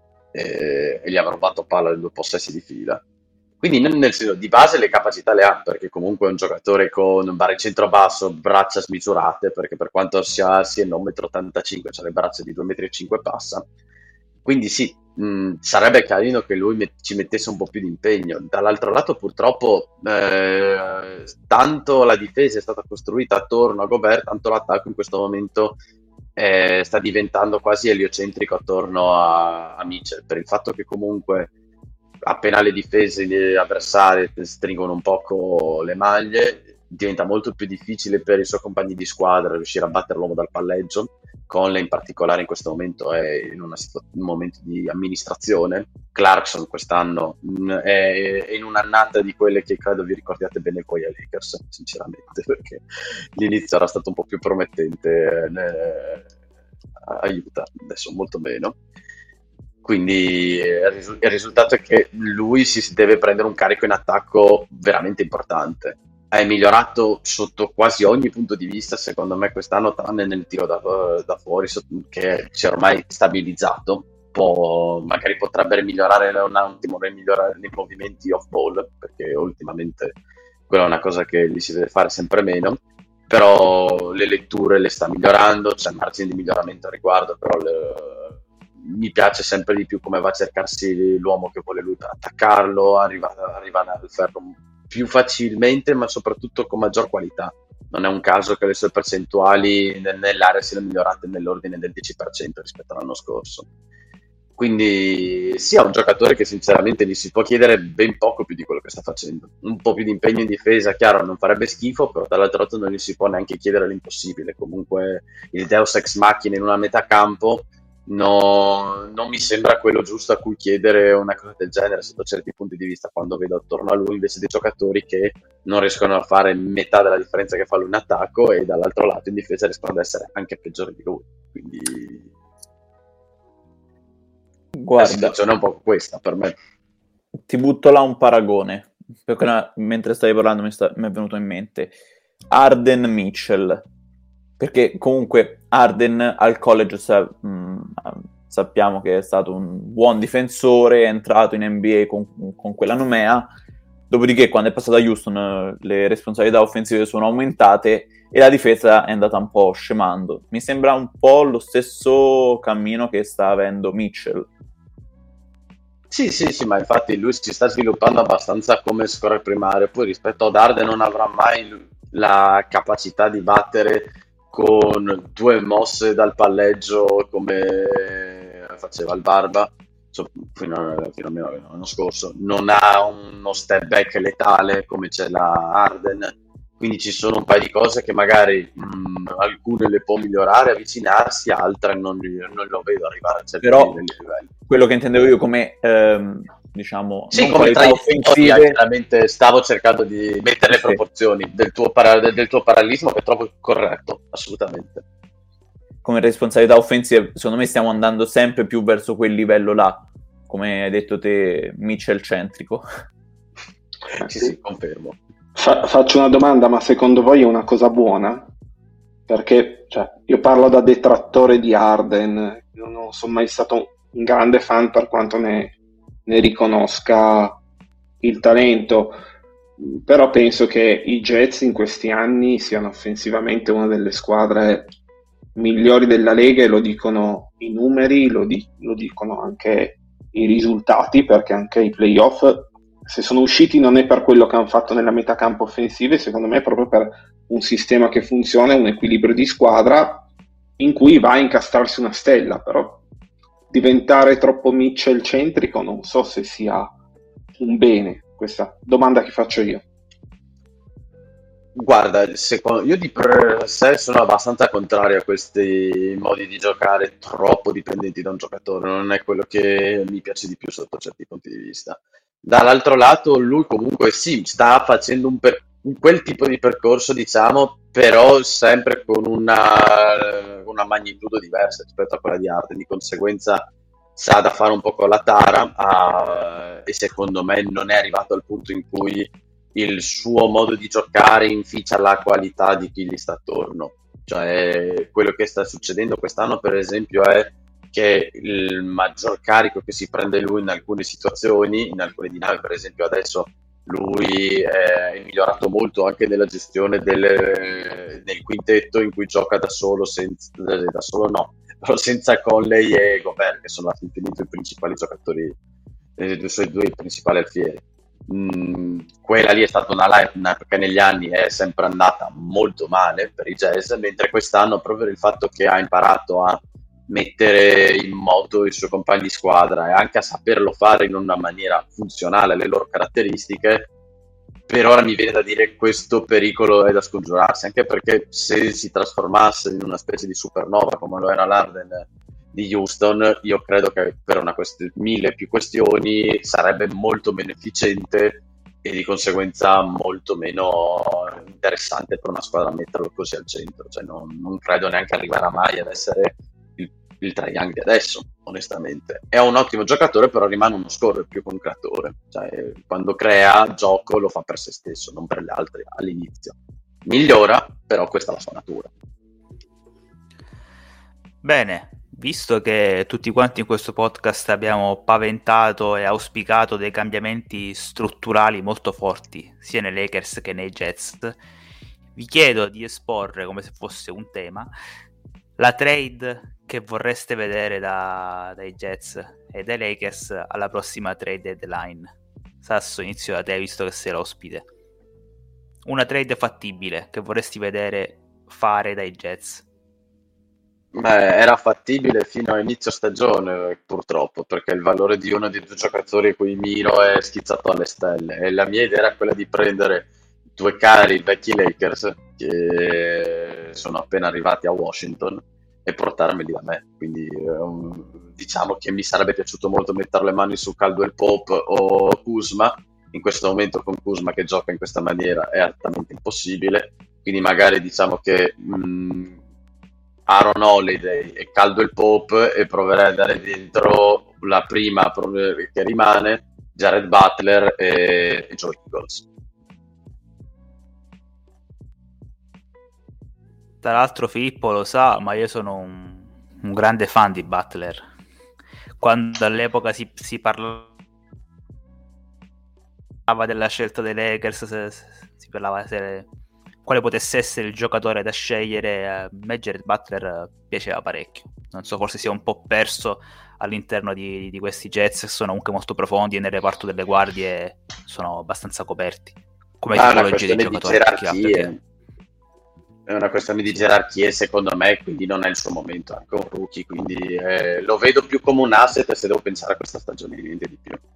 e, e gli aveva rubato palla in due possessi di fila. Quindi non nel senso, di base le capacità le ha, perché comunque è un giocatore con baricentro basso, braccia smisurate, perché per quanto sia, sia non uno virgola ottantacinque metri, cioè le braccia di due virgola cinque metri passa. Quindi sì, mh, sarebbe carino che lui met- ci mettesse un po' più di impegno. Dall'altro lato purtroppo eh, tanto la difesa è stata costruita attorno a Gobert, tanto l'attacco in questo momento eh, sta diventando quasi eliocentrico attorno a, a Mitchell, per il fatto che comunque appena le difese avversarie stringono un poco le maglie, diventa molto più difficile per i suoi compagni di squadra riuscire a battere l'uomo dal palleggio. Conley in particolare in questo momento è in una situ- un momento di amministrazione. Clarkson quest'anno mh, è, è in un'annata di quelle che credo vi ricordiate bene voi ai Lakers, sinceramente, perché l'inizio era stato un po' più promettente eh, aiuta, adesso molto meno. Quindi eh, il, risu- il risultato è che lui si deve prendere un carico in attacco veramente importante. È migliorato sotto quasi ogni punto di vista, secondo me, quest'anno, tranne nel tiro da, da fuori, che si è ormai stabilizzato. Può, magari potrebbe migliorare un attimo migliorare nei movimenti off ball, perché ultimamente quella è una cosa che gli si deve fare sempre meno. Però le letture le sta migliorando, c'è margine di miglioramento a riguardo, però le, mi piace sempre di più come va a cercarsi l'uomo che vuole lui per attaccarlo, arriva, arriva al ferro più facilmente, ma soprattutto con maggior qualità. Non è un caso che le sue percentuali nell'area siano migliorate nell'ordine del dieci per cento rispetto all'anno scorso. Quindi sia un giocatore che sinceramente gli si può chiedere ben poco più di quello che sta facendo. Un po' più di impegno in difesa, chiaro, non farebbe schifo, però dall'altro lato non gli si può neanche chiedere l'impossibile. Comunque il Deus Ex Machina in una metà campo no, non mi sembra quello giusto a cui chiedere una cosa del genere sotto certi punti di vista, quando vedo attorno a lui invece dei giocatori che non riescono a fare metà della differenza che fa lui in attacco e dall'altro lato in difesa riescono ad essere anche peggiori di lui. Quindi guarda, la situazione è un po' questa per me. Ti butto là un paragone. perché una- mentre stavi parlando mi, sta- mi è venuto in mente Harden Mitchell, perché comunque Harden al college sa- mh, sappiamo che è stato un buon difensore, è entrato in N B A con, con quella nomea, dopodiché quando è passato a Houston le responsabilità offensive sono aumentate e la difesa è andata un po' scemando. Mi sembra un po' lo stesso cammino che sta avendo Mitchell. Sì, sì, sì, ma infatti lui si sta sviluppando abbastanza come scorer primario, poi rispetto ad Harden non avrà mai la capacità di battere con due mosse dal palleggio come faceva il Barba, so- fino, a- fino almeno l'anno scorso, non ha uno step back letale come ce l'ha Harden, quindi ci sono un paio di cose che magari mh, alcune le può migliorare, avvicinarsi, altre non, non lo vedo arrivare a certi Però livelli. quello che intendevo io come ehm, diciamo Sì, non come qualità traiettoria, offensive, chiaramente stavo cercando di mettere le sì, proporzioni del tuo, para- del del tuo parallelismo che trovo corretto, assolutamente. come responsabilità offensive, secondo me stiamo andando sempre più verso quel livello là, come hai detto te, Mitchell centrico. Sì, sì, confermo. Fa- faccio una domanda, ma secondo voi è una cosa buona? Perché cioè, io parlo da detrattore di Harden, io non sono mai stato un grande fan per quanto ne, ne riconosca il talento, però penso che i Jets in questi anni siano offensivamente una delle squadre migliori della Lega e lo dicono i numeri, lo, di- lo dicono anche i risultati, perché anche i playoff, se sono usciti non è per quello che hanno fatto nella metà campo offensive, secondo me è proprio per un sistema che funziona, un equilibrio di squadra in cui va a incastrarsi una stella, però diventare troppo Mitchell centrico non so se sia un bene, questa domanda che faccio io. Guarda, secondo, io di per sé sono abbastanza contrario a questi modi di giocare troppo dipendenti da un giocatore, non è quello che mi piace di più sotto certi punti di vista. Dall'altro lato, lui comunque sì, sta facendo un, per- un quel tipo di percorso, diciamo, però sempre con una, una magnitudo diversa rispetto a quella di Harden, di conseguenza sa da fare un po' con la tara, ah, e secondo me non è arrivato al punto in cui il suo modo di giocare inficia la qualità di chi gli sta attorno. Cioè, quello che sta succedendo quest'anno, per esempio, è che il maggior carico che si prende lui in alcune situazioni, in alcune dinamiche, per esempio adesso lui è migliorato molto anche nella gestione del, del quintetto in cui gioca da solo, senza, da solo no, però senza Conley e Gobert, che sono finito i principali giocatori, eh, i suoi due principali alfieri. Mm, quella lì è stata una lineup che negli anni è sempre andata molto male per i Jazz, mentre quest'anno, proprio per il fatto che ha imparato a mettere in moto i suoi compagni di squadra e anche a saperlo fare in una maniera funzionale alle loro caratteristiche, per ora mi viene da dire che questo pericolo è da scongiurarsi, anche perché se si trasformasse in una specie di supernova come lo era l'Arden di Houston, io credo che per una quest- mille più questioni sarebbe molto meno efficiente e di conseguenza molto meno interessante per una squadra metterlo così al centro. Cioè, non, non credo neanche arriverà mai ad essere il, il Trae Young di adesso, onestamente. È un ottimo giocatore, però rimane uno scorer più che un creatore. Cioè, quando crea gioco lo fa per se stesso, non per gli altri all'inizio. Migliora, però questa è la sua natura. Bene, visto che tutti quanti in questo podcast abbiamo paventato e auspicato dei cambiamenti strutturali molto forti, sia nei Lakers che nei Jets, vi chiedo di esporre, come se fosse un tema, la trade che vorreste vedere da, dai Jets e dai Lakers alla prossima trade deadline. Sasso, inizio da te, visto che sei l'ospite. Una trade fattibile che vorresti vedere fare dai Jets. Beh, era fattibile fino a inizio stagione, purtroppo, perché il valore di uno dei due giocatori a cui miro è schizzato alle stelle. E la mia idea era quella di prendere due cari vecchi Lakers che sono appena arrivati a Washington e portarmeli da me. Quindi ehm, diciamo che mi sarebbe piaciuto molto mettere le mani su Caldwell Pope o Kuzma. In questo momento con Kuzma che gioca in questa maniera è altamente impossibile. Quindi magari diciamo che mh, Aaron Holiday e Caldwell Pope, e proverei a dare dentro la prima che rimane Jared Butler e, e Joe Ingles. Tra l'altro Filippo lo sa, ma io sono un, un grande fan di Butler. Quando all'epoca si, si parlava della scelta dei Lakers, se, se, si parlava se, quale potesse essere il giocatore da scegliere, a me Jared Butler piaceva parecchio. Non so, forse sia un po' perso all'interno di, di questi Jets, che sono comunque molto profondi e nel reparto delle guardie sono abbastanza coperti come Ah, una tipologia di questione di giocatore che ha, gerarchie. perché È una questione di gerarchie, secondo me, quindi non è il suo momento, anche un rookie, quindi eh, lo vedo più come un asset se devo pensare a questa stagione, niente di più.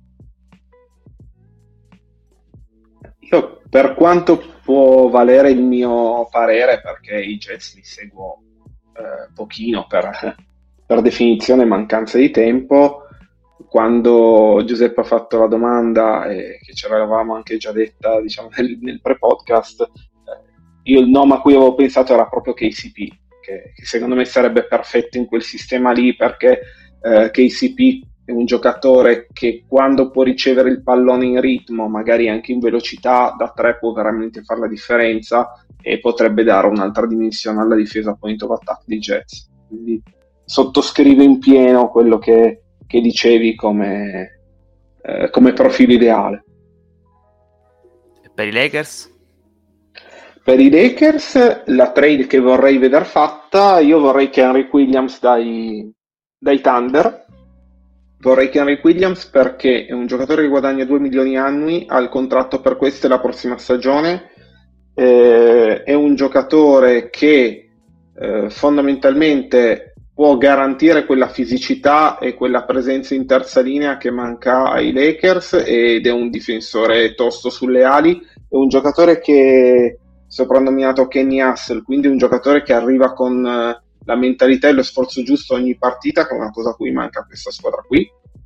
Io, per quanto può valere il mio parere, perché i Jets li seguo eh, pochino per, per definizione mancanza di tempo, quando Giuseppe ha fatto la domanda e che ce l'avevamo anche già detta, diciamo, nel, nel pre-podcast, eh, io il nome a cui avevo pensato era proprio K C P, che, che secondo me sarebbe perfetto in quel sistema lì, perché eh, K C P è un giocatore che quando può ricevere il pallone in ritmo, magari anche in velocità, da tre può veramente fare la differenza e potrebbe dare un'altra dimensione alla difesa point of attack di Jets. Quindi sottoscrivo in pieno quello che, che dicevi come, eh, come profilo ideale. per i Lakers? Per i Lakers la trade che vorrei vedere fatta, io vorrei che Henry Williams dai, dai Thunder. Vorrei che Henry Williams, perché è un giocatore che guadagna due milioni annui, ha il contratto per questa e la prossima stagione, eh, è un giocatore che eh, fondamentalmente può garantire quella fisicità e quella presenza in terza linea che manca ai Lakers, ed è un difensore tosto sulle ali, è un giocatore che soprannominato Kenny Hassel, quindi un giocatore che arriva con eh, la mentalità e lo sforzo giusto ogni partita, che è una cosa a cui manca a questa squadra qui.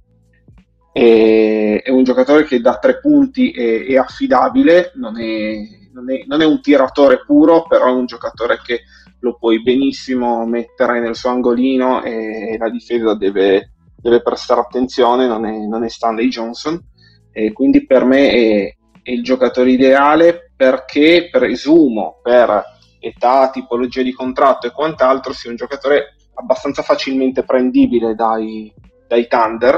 E, è un giocatore che da tre punti è, è affidabile, non è, non, è, non è un tiratore puro, però è un giocatore che lo puoi benissimo mettere nel suo angolino e la difesa deve, deve prestare attenzione, non è, non è Stanley Johnson, e quindi per me è, è il giocatore ideale, perché presumo per età, tipologia di contratto e quant'altro sia un giocatore abbastanza facilmente prendibile dai, dai Thunder,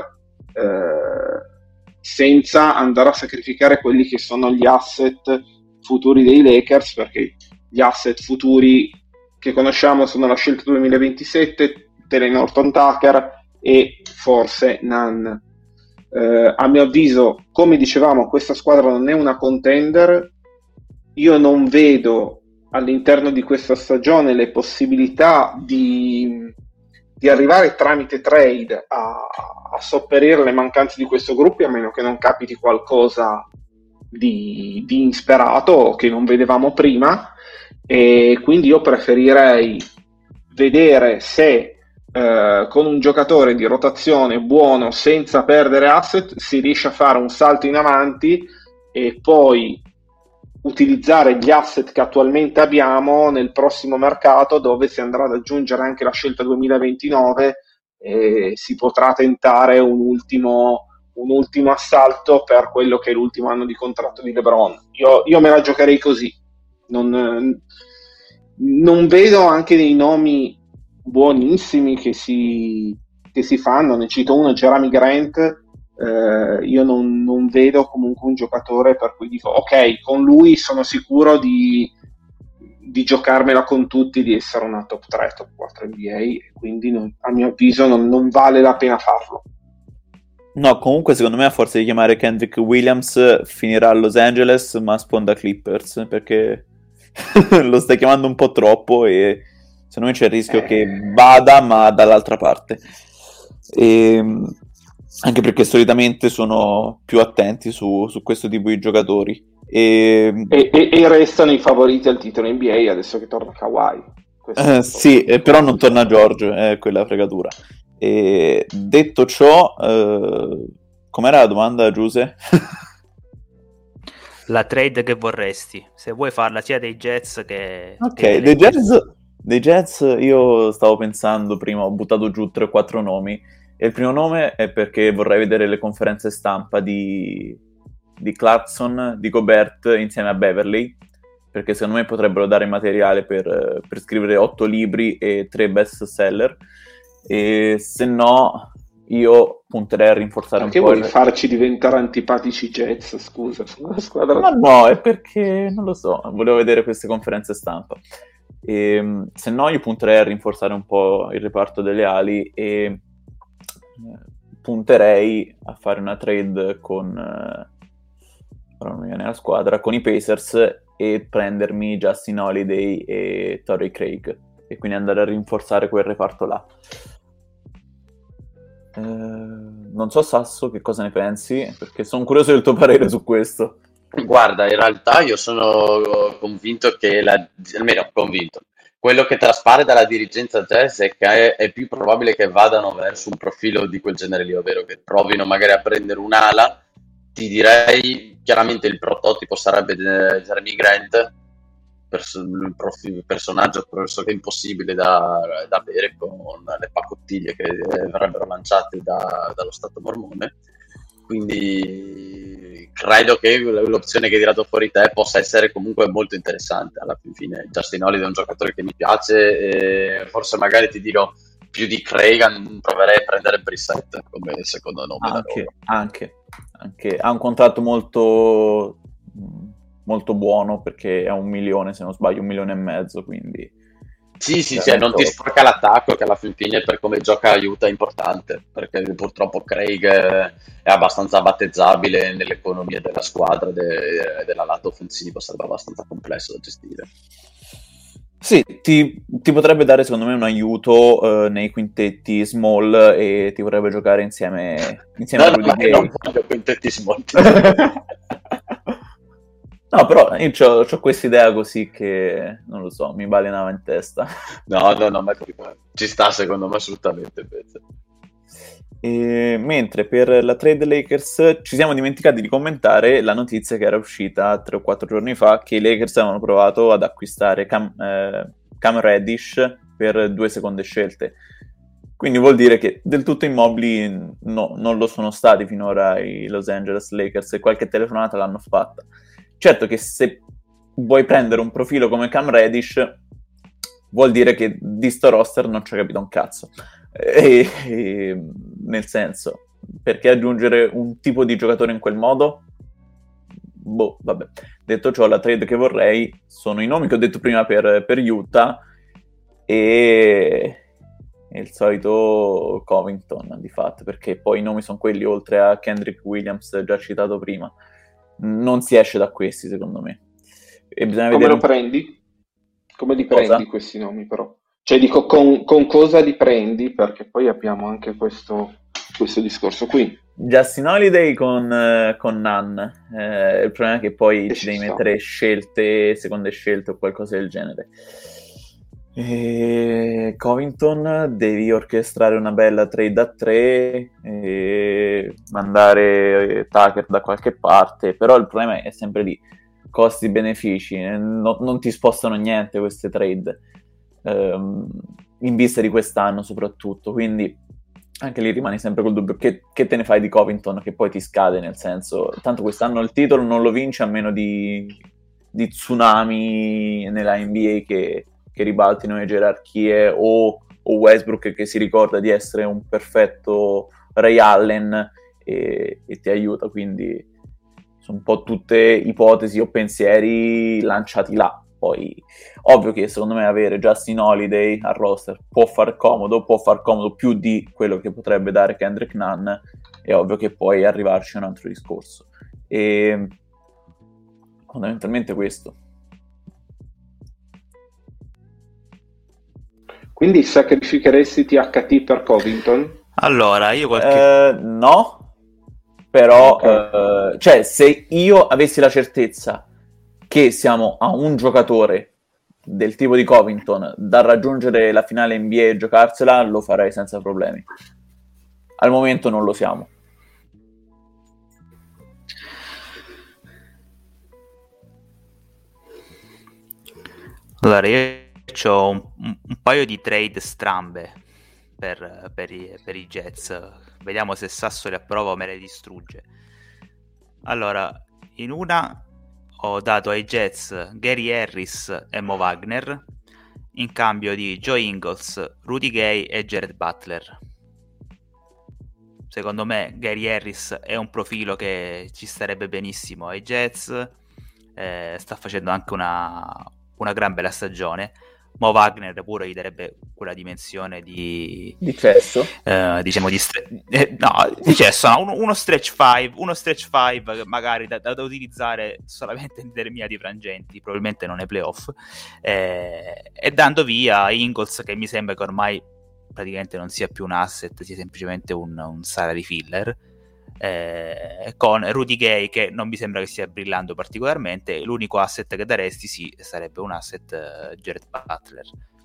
eh, senza andare a sacrificare quelli che sono gli asset futuri dei Lakers, perché gli asset futuri che conosciamo sono la scelta duemilaventisette, Talen Horton-Tucker e forse Nunn. Eh, a mio avviso, come dicevamo, questa squadra non è una contender. Io non vedo all'interno di questa stagione le possibilità di, di arrivare tramite trade a, a sopperire le mancanze di questo gruppo, a meno che non capiti qualcosa di, di insperato che non vedevamo prima, e quindi io preferirei vedere se eh, con un giocatore di rotazione buono, senza perdere asset, si riesce a fare un salto in avanti e poi utilizzare gli asset che attualmente abbiamo nel prossimo mercato, dove si andrà ad aggiungere anche la scelta duemilaventinove e si potrà tentare un ultimo, un ultimo assalto per quello che è l'ultimo anno di contratto di LeBron. Io, io me la giocherei così. Non, non vedo anche dei nomi buonissimi che si, che si fanno, ne cito uno, Jeremy Grant. Eh, io non, non vedo comunque un giocatore per cui dico ok, con lui sono sicuro di, di giocarmela con tutti, di essere una top tre, top quattro N B A, e quindi non, a mio avviso non, non vale la pena farlo. No, comunque secondo me a forza di chiamare Kendrick Williams finirà a Los Angeles, ma sponda Clippers, perché lo stai chiamando un po' troppo e secondo me c'è il rischio eh... che vada, ma dall'altra parte. E anche perché solitamente sono più attenti su, su questo tipo di giocatori e... E, e, e restano i favoriti al titolo N B A adesso che torna Kawhi. Eh, sì, eh, però non torna George, è eh, quella fregatura. E detto ciò, eh, com'era la domanda, Giuse? La trade che vorresti, se vuoi farla sia dei Jets che... Ok, che dei Jets, dei Jets io stavo pensando prima, ho buttato giù tre quattro nomi. E il primo nome è perché vorrei vedere le conferenze stampa di, di Clarkson, di Gobert insieme a Beverly, perché secondo me potrebbero dare materiale per, per scrivere otto libri e tre best seller. E se no io punterei a rinforzare Perché un po' vuoi il... farci diventare antipatici Jets, scusa, sono una squadra... Ma no, è perché, non lo so, volevo vedere queste conferenze stampa. E, se no io punterei a rinforzare un po' il reparto delle ali e eh, punterei a fare una trade con... Eh, ora non mi viene la squadra, con i Pacers e prendermi Justin Holiday e Torrey Craig e quindi andare a rinforzare quel reparto là. Eh, non so Sasso che cosa ne pensi, perché sono curioso del tuo parere su questo. Guarda, in realtà io sono convinto che, la, almeno convinto, quello che traspare dalla dirigenza Jazz è che è, è più probabile che vadano verso un profilo di quel genere lì, ovvero che provino magari a prendere un'ala. Ti direi, chiaramente il prototipo sarebbe eh, Jeremy Grant, perso- il profi- personaggio pressoché impossibile da, da avere con le pacottiglie che eh, verrebbero lanciate da- dallo Stato mormone. Quindi credo che l- l'opzione che hai tirato fuori te possa essere comunque molto interessante. Alla fin fine Justin Holiday è un giocatore che mi piace e forse magari ti dirò più di Craig, proverei a prendere Brissett come secondo nome da Anche, loro. anche, anche. Ha un contratto molto, molto buono perché è un milione, se non sbaglio, un milione e mezzo, quindi... Sì, sì, cioè non veramente ti ottimo. sporca l'attacco, che alla fin fine per come gioca aiuta, è importante, perché purtroppo Craig eh, è abbastanza battezzabile nell'economia della squadra, de- della lato offensivo, sarebbe abbastanza complesso da gestire. Sì, ti, ti potrebbe dare secondo me un aiuto eh, nei quintetti small e ti vorrebbe giocare insieme, insieme No, a no, Rudy ma io Gay. non voglio quintetti smolti. No, però io ho questa idea così che, non lo so, mi balenava in testa. No, no, no, ma ci sta secondo me assolutamente invece. E, mentre per la trade Lakers ci siamo dimenticati di commentare la notizia che era uscita tre o quattro giorni fa che i Lakers avevano provato ad acquistare Cam, eh, Cam Reddish per due seconde scelte. Quindi vuol dire che del tutto immobili no, non lo sono stati finora i Los Angeles Lakers e qualche telefonata l'hanno fatta. Certo che se vuoi prendere un profilo come Cam Reddish vuol dire che di sto roster non ci hai capito un cazzo. E, e, nel senso, perché aggiungere un tipo di giocatore in quel modo? Boh, vabbè. Detto ciò, la trade che vorrei sono i nomi che ho detto prima per, per Utah e, e il solito Covington, di fatto, perché poi i nomi sono quelli, oltre a Kendrick Williams già citato prima. Non si esce da questi, secondo me. E bisogna Come vedere lo un... prendi? Come li Cosa? prendi questi nomi però? Cioè dico con, con cosa li prendi? Perché poi abbiamo anche questo, questo discorso qui. Justin Holiday con, eh, con Nunn. Eh, il problema è che poi E ci ci devi sta. mettere scelte, seconde scelte o qualcosa del genere. E Covington devi orchestrare una bella trade a tre e mandare Tucker da qualche parte, però il problema è sempre lì, costi-benefici, no, non ti spostano niente queste trade, ehm, in vista di quest'anno soprattutto, quindi anche lì rimani sempre col dubbio che, che te ne fai di Covington che poi ti scade, nel senso, tanto quest'anno il titolo non lo vince a meno di, di tsunami nella N B A che che ribaltino le gerarchie o, o Westbrook che si ricorda di essere un perfetto Ray Allen e, e ti aiuta, quindi sono un po' tutte ipotesi o pensieri lanciati là. Poi ovvio che secondo me avere Justin Holiday al roster può far comodo, può far comodo più di quello che potrebbe dare Kendrick Nunn, è ovvio che poi arrivarci a un altro discorso. E fondamentalmente questo. Quindi sacrificheresti T H T per Covington? Allora, io qualche... Eh, no, però, Ok. eh, cioè, se io avessi la certezza che siamo a un giocatore del tipo di Covington da raggiungere la finale N B A e giocarsela, lo farei senza problemi. Al momento non lo siamo. Allora, io ho un, un paio di trade strambe per, per, i, per i Jets. Vediamo se Sassoli approva o me le distrugge. Allora, in una ho dato ai Jets Gary Harris e Mo Wagner in cambio di Joe Ingles, Rudy Gay e Jared Butler. Secondo me Gary Harris è un profilo che ci starebbe benissimo ai Jets, eh, sta facendo anche una, una gran bella stagione. Mo Wagner pure gli darebbe quella dimensione di di cesso, eh, diciamo di stre- eh, no, di cesso, no, uno, uno stretch five, uno stretch five magari da, da, da utilizzare solamente in determinati frangenti, probabilmente non nei playoff, eh, e dando via Ingles, che mi sembra che ormai praticamente non sia più un asset, sia semplicemente un, un salary filler, eh, con Rudy Gay, che non mi sembra che stia brillando particolarmente. L'unico asset che daresti sì sarebbe un asset uh, Jared Butler.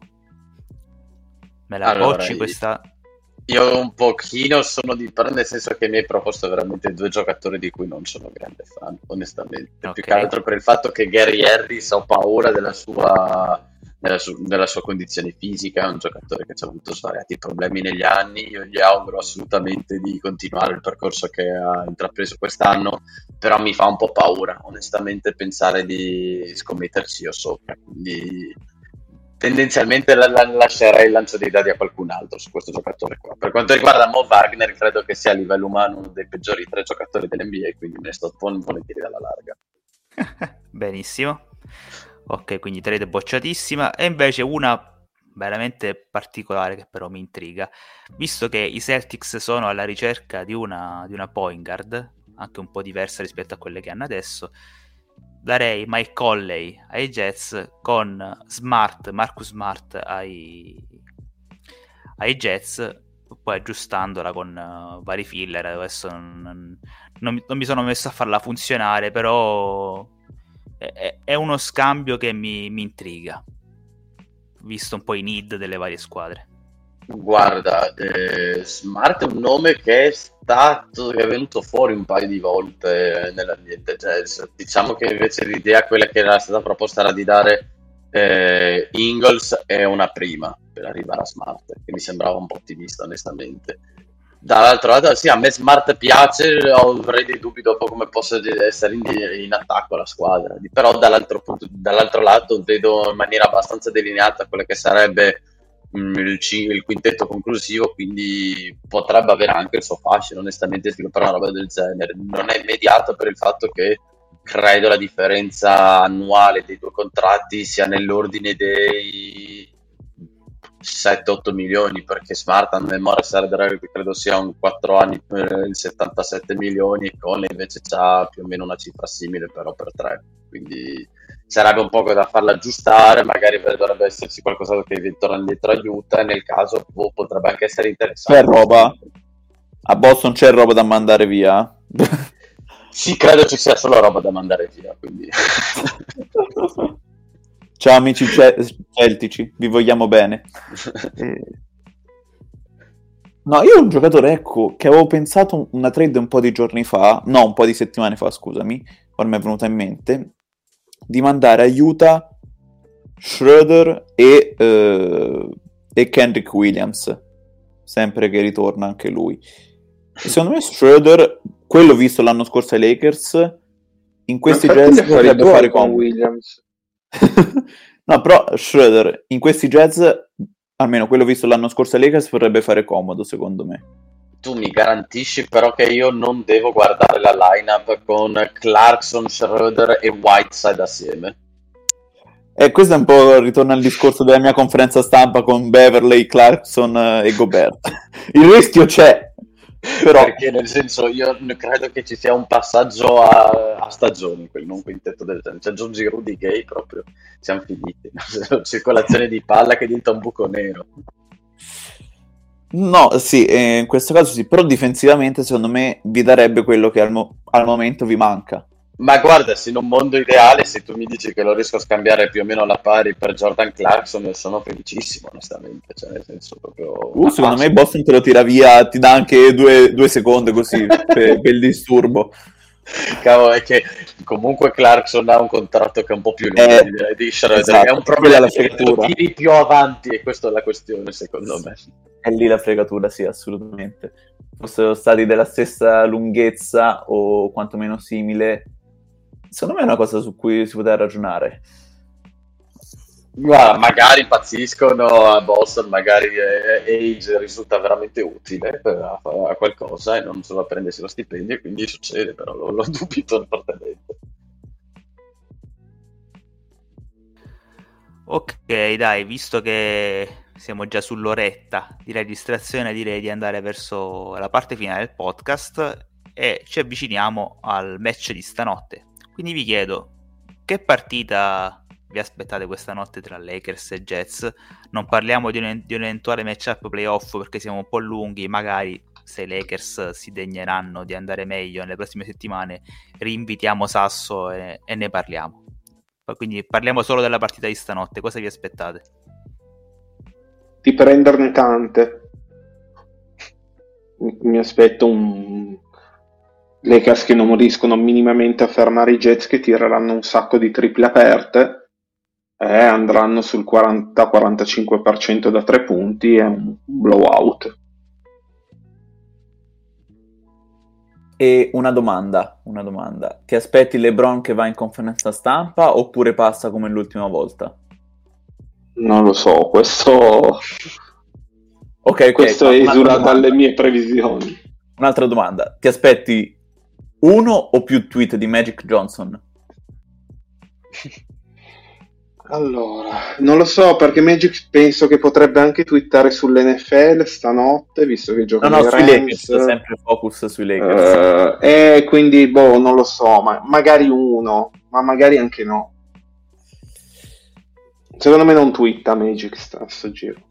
Me la Allora, bocci io- questa? Io un pochino sono di parte, nel senso che mi hai proposto veramente due giocatori di cui non sono grande fan, onestamente. Ok. Più che altro per il fatto che Gary Harris ho paura della sua, della, su- della sua condizione fisica, è un giocatore che ci ha avuto svariati problemi negli anni. Io gli auguro assolutamente di continuare il percorso che ha intrapreso quest'anno, però mi fa un po' paura, onestamente, pensare di scommetterci io sopra. Quindi tendenzialmente la- la- lascerei il lancio dei dadi a qualcun altro su questo giocatore qua. Per quanto riguarda Mo Wagner, credo che sia a livello umano uno dei peggiori tre giocatori dell'N B A, quindi me ne sto vol- volentieri dalla larga. Benissimo. Ok, quindi trade bocciatissima. E invece una veramente particolare che però mi intriga, visto che i Celtics sono alla ricerca di una, di una point guard anche un po' diversa rispetto a quelle che hanno adesso, darei Mike Conley ai Jets con Smart, Marcus Smart ai, ai Jets, poi aggiustandola con uh, vari filler. Adesso non, non, non mi, non mi sono messo a farla funzionare, però è, è uno scambio che mi, mi intriga, visto un po' i need delle varie squadre. Guarda, eh, Smart è un nome che è stato, che è venuto fuori un paio di volte nell'ambiente jazz. Diciamo che invece l'idea, quella che era stata proposta, era di dare eh, Ingles e una prima per arrivare a Smart, che mi sembrava un po' ottimista, onestamente. Dall'altro lato, sì, a me Smart piace, avrei dei dubbi dopo come possa essere in, in attacco alla squadra, però dall'altro, punto, dall'altro lato vedo in maniera abbastanza delineata quella che sarebbe mh, il, ci- il quintetto conclusivo, quindi potrebbe avere anche il suo fascino, onestamente, sviluppare una roba del genere. Non è immediato per il fatto che credo la differenza annuale dei due contratti sia nell'ordine dei sette otto milioni, perché Smart a memoria sarebbe, credo sia un quattro anni per il settantasette milioni, e Conley invece c'ha più o meno una cifra simile però per tre, quindi sarebbe un po' da farla aggiustare. Magari dovrebbe esserci qualcosa che torna indietro aiuta, e nel caso boh, potrebbe anche essere interessante. C'è roba? A Boston c'è roba da mandare via? Sì, credo ci sia solo roba da mandare via, quindi Ciao amici ce- celtici, vi vogliamo bene. Eh, No, io ho un giocatore, ecco, che avevo pensato una trade un po' di giorni fa, no, un po' di settimane fa, scusami, ora mi è venuta in mente, di mandare a Utah Schroeder e, eh, e Kendrick Williams, sempre che ritorna anche lui. E secondo me Schroeder, quello visto l'anno scorso ai Lakers, in questi Ma infatti Jazz gli affari potrebbe tuoi fare con comodo. Williams. No, però Schroeder in questi Jazz, almeno quello visto l'anno scorso ai Lakers, potrebbe fare comodo, secondo me. tu mi garantisci però che io non devo guardare la lineup con Clarkson, Schroeder e Whiteside assieme? E questo è un po' ritorna al discorso della mia conferenza stampa con Beverley, Clarkson eh, e Gobert. Il rischio c'è, però Perché nel senso io n- credo che ci sia un passaggio a, a stagioni, quel non quintetto del genere. C'è Giorgi Rudy Gay proprio, siamo finiti. Circolazione di palla che diventa un buco nero. no, sì, eh, in questo caso sì, però difensivamente secondo me vi darebbe quello che al, mo- al momento vi manca. Ma guarda, se in un mondo ideale, se tu mi dici che lo riesco a scambiare più o meno alla pari per Jordan Clarkson, sono felicissimo, onestamente. Cioè, nel senso proprio. Uh, secondo me Boston te lo tira via, ti dà anche due, due secondi così per, per il disturbo. Cavolo, è che comunque Clarkson ha un contratto che è un po' più lungo Eh, di, di Schroeder, esatto, è un quella problema è la che lo fregatura. tiri più avanti e questa è la questione secondo me. È lì la fregatura, sì, assolutamente. Fossero stati della stessa lunghezza o quantomeno simile, secondo me è una cosa su cui si poteva ragionare. Guarda, magari impazziscono a Boston, magari eh, Age risulta veramente utile per, a, a qualcosa e non solo a prendersi lo stipendio, e quindi succede, però lo, lo dubito fortemente. Ok, dai, visto che siamo già sull'oretta di registrazione, direi di andare verso la parte finale del podcast e ci avviciniamo al match di stanotte. Quindi vi chiedo, che partita vi aspettate questa notte tra Lakers e Jazz? Non parliamo di un, di un eventuale matchup playoff perché siamo un po' lunghi, magari se i Lakers si degneranno di andare meglio nelle prossime settimane rinvitiamo Sasso e, e ne parliamo. Quindi parliamo solo della partita di stanotte, cosa vi aspettate? Di prenderne tante. Mi aspetto un Lakers che non riescono minimamente a fermare i Jets, che tireranno un sacco di triple aperte e andranno sul quaranta quarantacinque per cento da tre punti e un blowout. E una domanda, una domanda. Ti aspetti LeBron che va in conferenza stampa oppure passa come l'ultima volta? Non lo so, questo, Ok, ok. questo ma- esula un'altra domanda. dalle mie previsioni. Un'altra domanda. Ti aspetti uno o più tweet di Magic Johnson? Allora, non lo so, perché Magic penso che potrebbe anche twittare sull'N F L stanotte, visto che No, giocano no, i sui Lakers, Rams. sempre focus sui Lakers. Eh, e quindi, boh, non lo so, ma magari uno, ma magari anche no. Secondo me non twitta Magic sta, sto giro.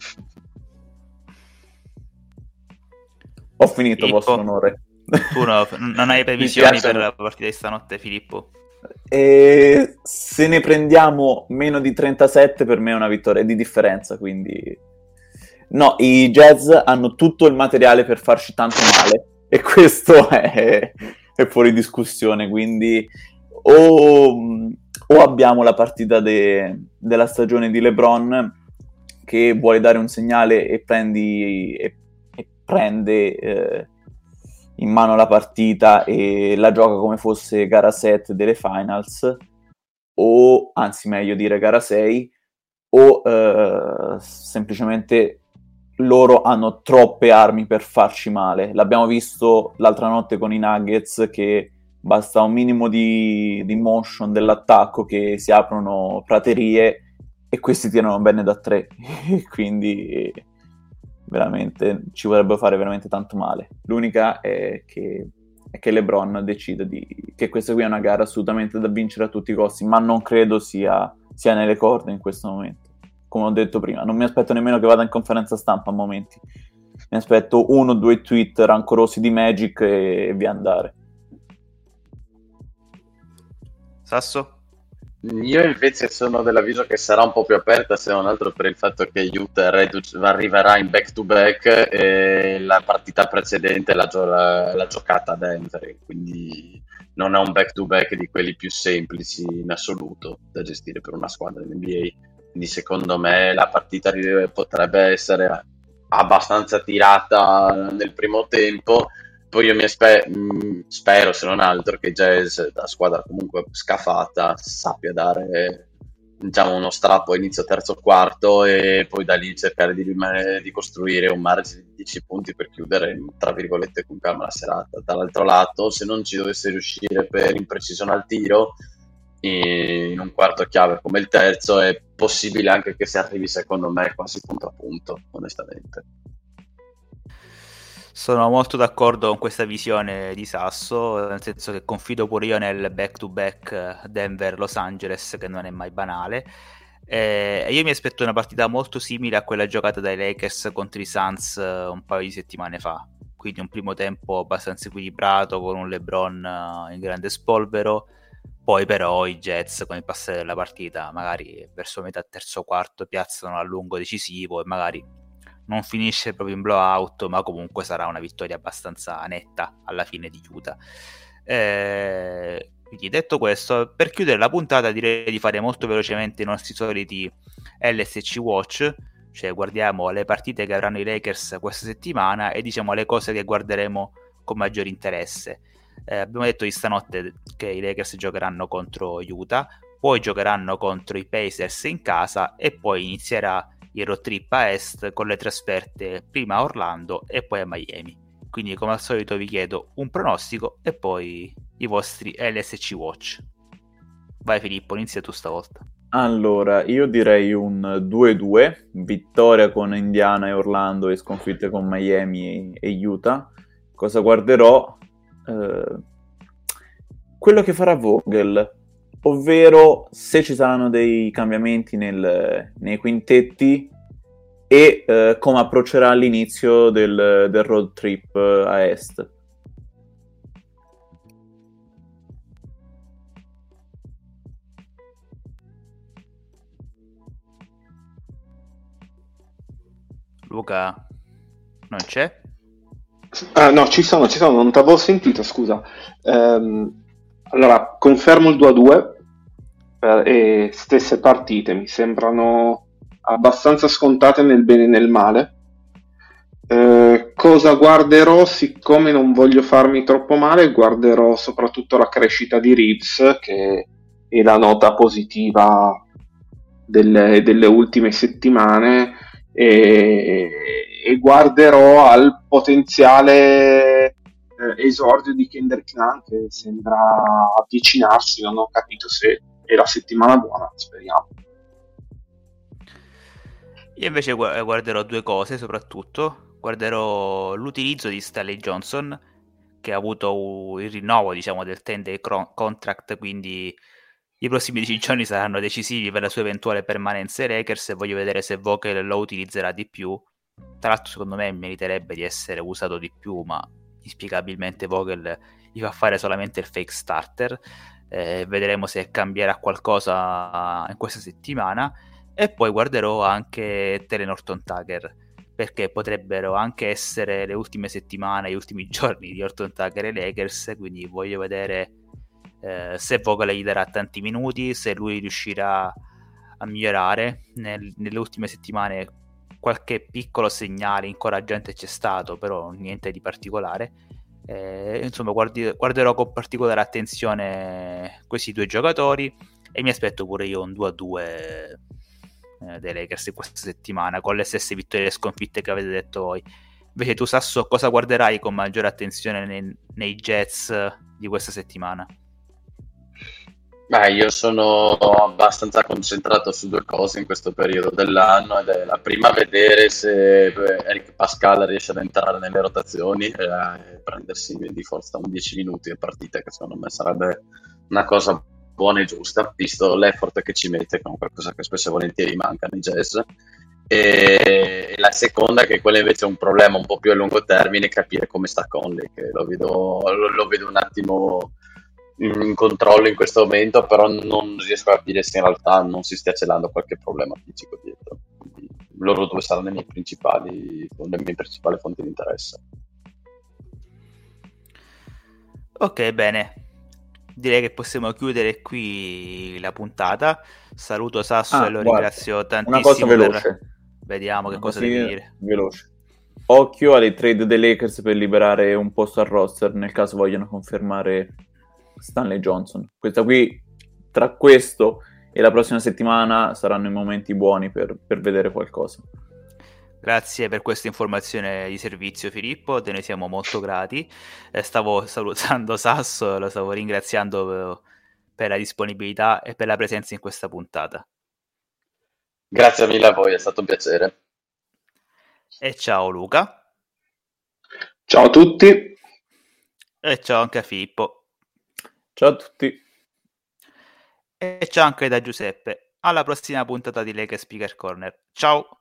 Ho finito, Filippo? vostro onore. Tu no, non hai previsioni piacciono- per la partita di stanotte, Filippo? E se ne prendiamo meno di trentasette, per me è una vittoria di differenza, quindi no, i Jazz hanno tutto il materiale per farci tanto male e questo è, è fuori discussione, quindi o, o abbiamo la partita de- della stagione di LeBron che vuole dare un segnale e prendi e, e prende eh, in mano la partita e la gioca come fosse gara sette delle finals, o anzi meglio dire gara sei, o eh, semplicemente loro hanno troppe armi per farci male. L'abbiamo visto l'altra notte con i Nuggets, che basta un minimo di, di motion dell'attacco che si aprono praterie e questi tirano bene da tre quindi veramente ci vorrebbe fare veramente tanto male. L'unica è che, è che LeBron decide di, che questa qui è una gara assolutamente da vincere a tutti i costi, ma non credo sia, sia nelle corde in questo momento. Come ho detto prima, non mi aspetto nemmeno che vada in conferenza stampa a momenti. Mi aspetto uno o due tweet rancorosi di Magic e, e via andare. Sasso? Io invece sono dell'avviso che sarà un po' più aperta, se non altro per il fatto che Utah reduce- arriverà in back-to-back e la partita precedente l'ha, gio- l'ha giocata a Denver, quindi non è un back-to-back di quelli più semplici in assoluto da gestire per una squadra dell'N B A. Quindi secondo me la partita ri- potrebbe essere abbastanza tirata nel primo tempo. Poi io mi aspe- mh, spero, se non altro, che Jazz, da squadra comunque scafata, sappia dare, diciamo, uno strappo a inizio terzo quarto e poi da lì cercare di, rimanere, di costruire un margine di dieci punti per chiudere, tra virgolette, con calma la serata. Dall'altro lato, se non ci dovesse riuscire per imprecisione al tiro, in un quarto chiave come il terzo, è possibile anche che si arrivi, secondo me, quasi punto a punto, onestamente. Sono molto d'accordo con questa visione di Sasso, nel senso che confido pure io nel back-to-back Denver-Los Angeles, che non è mai banale. E io mi aspetto una partita molto simile a quella giocata dai Lakers contro i Suns un paio di settimane fa. Quindi un primo tempo abbastanza equilibrato, con un LeBron in grande spolvero. Poi però i Jets, con il passare della partita, magari verso metà terzo quarto piazzano a lungo decisivo e magari non finisce proprio in blowout, ma comunque sarà una vittoria abbastanza netta alla fine di Utah. Eh, quindi detto questo, per chiudere la puntata direi di fare molto velocemente i nostri soliti L S C Watch, cioè guardiamo le partite che avranno i Lakers questa settimana e diciamo le cose che guarderemo con maggiore interesse. Eh, abbiamo detto di stanotte che i Lakers giocheranno contro Utah, poi giocheranno contro i Pacers in casa e poi inizierà il road trip a est con le trasferte prima a Orlando e poi a Miami. Quindi come al solito vi chiedo un pronostico e poi i vostri L S C Watch. Vai Filippo, inizia tu stavolta. Allora, io direi un due due, vittoria con Indiana e Orlando e sconfitte con Miami e Utah. Cosa guarderò? Eh, quello che farà Vogel, ovvero se ci saranno dei cambiamenti nel, nei quintetti e eh, come approccerà l'inizio del, del road trip a est. Luca non c'è? Ah, no, ci sono, ci sono, non ti avevo sentito, scusa. Ehm, allora, confermo il due a due per- e stesse partite mi sembrano abbastanza scontate nel bene e nel male. Eh, cosa guarderò? Siccome non voglio farmi troppo male, guarderò soprattutto la crescita di Reeves, che è la nota positiva delle, delle ultime settimane, e, e guarderò al potenziale eh, esordio di Kendrick Nunn che sembra avvicinarsi. Non ho capito se è la settimana buona, speriamo. Io invece gu- guarderò due cose soprattutto. Guarderò l'utilizzo di Stanley Johnson, che ha avuto il rinnovo, diciamo, del ten-day contract, quindi i prossimi dieci giorni saranno decisivi per la sua eventuale permanenza ai Lakers e voglio vedere se Vogel lo utilizzerà di più. Tra l'altro secondo me meriterebbe di essere usato di più, ma inspiegabilmente Vogel gli fa fare solamente il fake starter. Eh, vedremo se cambierà qualcosa in questa settimana. E poi guarderò anche Talen Horton-Tucker, perché potrebbero anche essere le ultime settimane, gli ultimi giorni di Horton-Tucker e Lakers, quindi voglio vedere eh, se Vogel gli darà tanti minuti, se lui riuscirà a migliorare. Nel, nelle ultime settimane qualche piccolo segnale incoraggiante c'è stato, però niente di particolare. Eh, insomma, guardi, guarderò con particolare attenzione questi due giocatori e mi aspetto pure io un due a due eh, dei Lakers questa settimana, con le stesse vittorie e sconfitte che avete detto voi. Invece tu, Sasso, cosa guarderai con maggiore attenzione nei, nei Jets di questa settimana? Beh, io sono abbastanza concentrato su due cose in questo periodo dell'anno ed è la prima vedere se Eric Pascal riesce ad entrare nelle rotazioni e prendersi di forza undici minuti a partita, che secondo me sarebbe una cosa buona e giusta, visto l'effort che ci mette, con qualcosa che spesso e volentieri manca nei Jazz. E la seconda, che quella invece è un problema un po' più a lungo termine, capire come sta Conley, che lo vedo, lo, lo vedo un attimo in controllo in questo momento, però non riesco a capire se in realtà non si stia celando qualche problema fisico dietro. Quindi loro due saranno le mie principali, le mie principali fonti di interesse. Ok, bene. Direi che possiamo chiudere qui la puntata. Saluto Sasso Ah, e lo guarda, ringrazio tantissimo. Una cosa veloce. Per... Vediamo che Una cosa così devi dire. Veloce. Occhio alle trade dei Lakers per liberare un posto al roster nel caso vogliano confermare Stanley Johnson. Questa qui, tra questo e la prossima settimana, saranno i momenti buoni per, per vedere qualcosa. Grazie per questa informazione di servizio, Filippo, te ne siamo molto grati. Eh, stavo salutando Sasso, lo stavo ringraziando per la disponibilità e per la presenza in questa puntata. Grazie mille a voi, è stato un piacere. E ciao Luca. Ciao a tutti. E ciao anche a Filippo. Ciao a tutti. E ciao anche da Giuseppe. Alla prossima puntata di Lakers Speaker Corner. Ciao.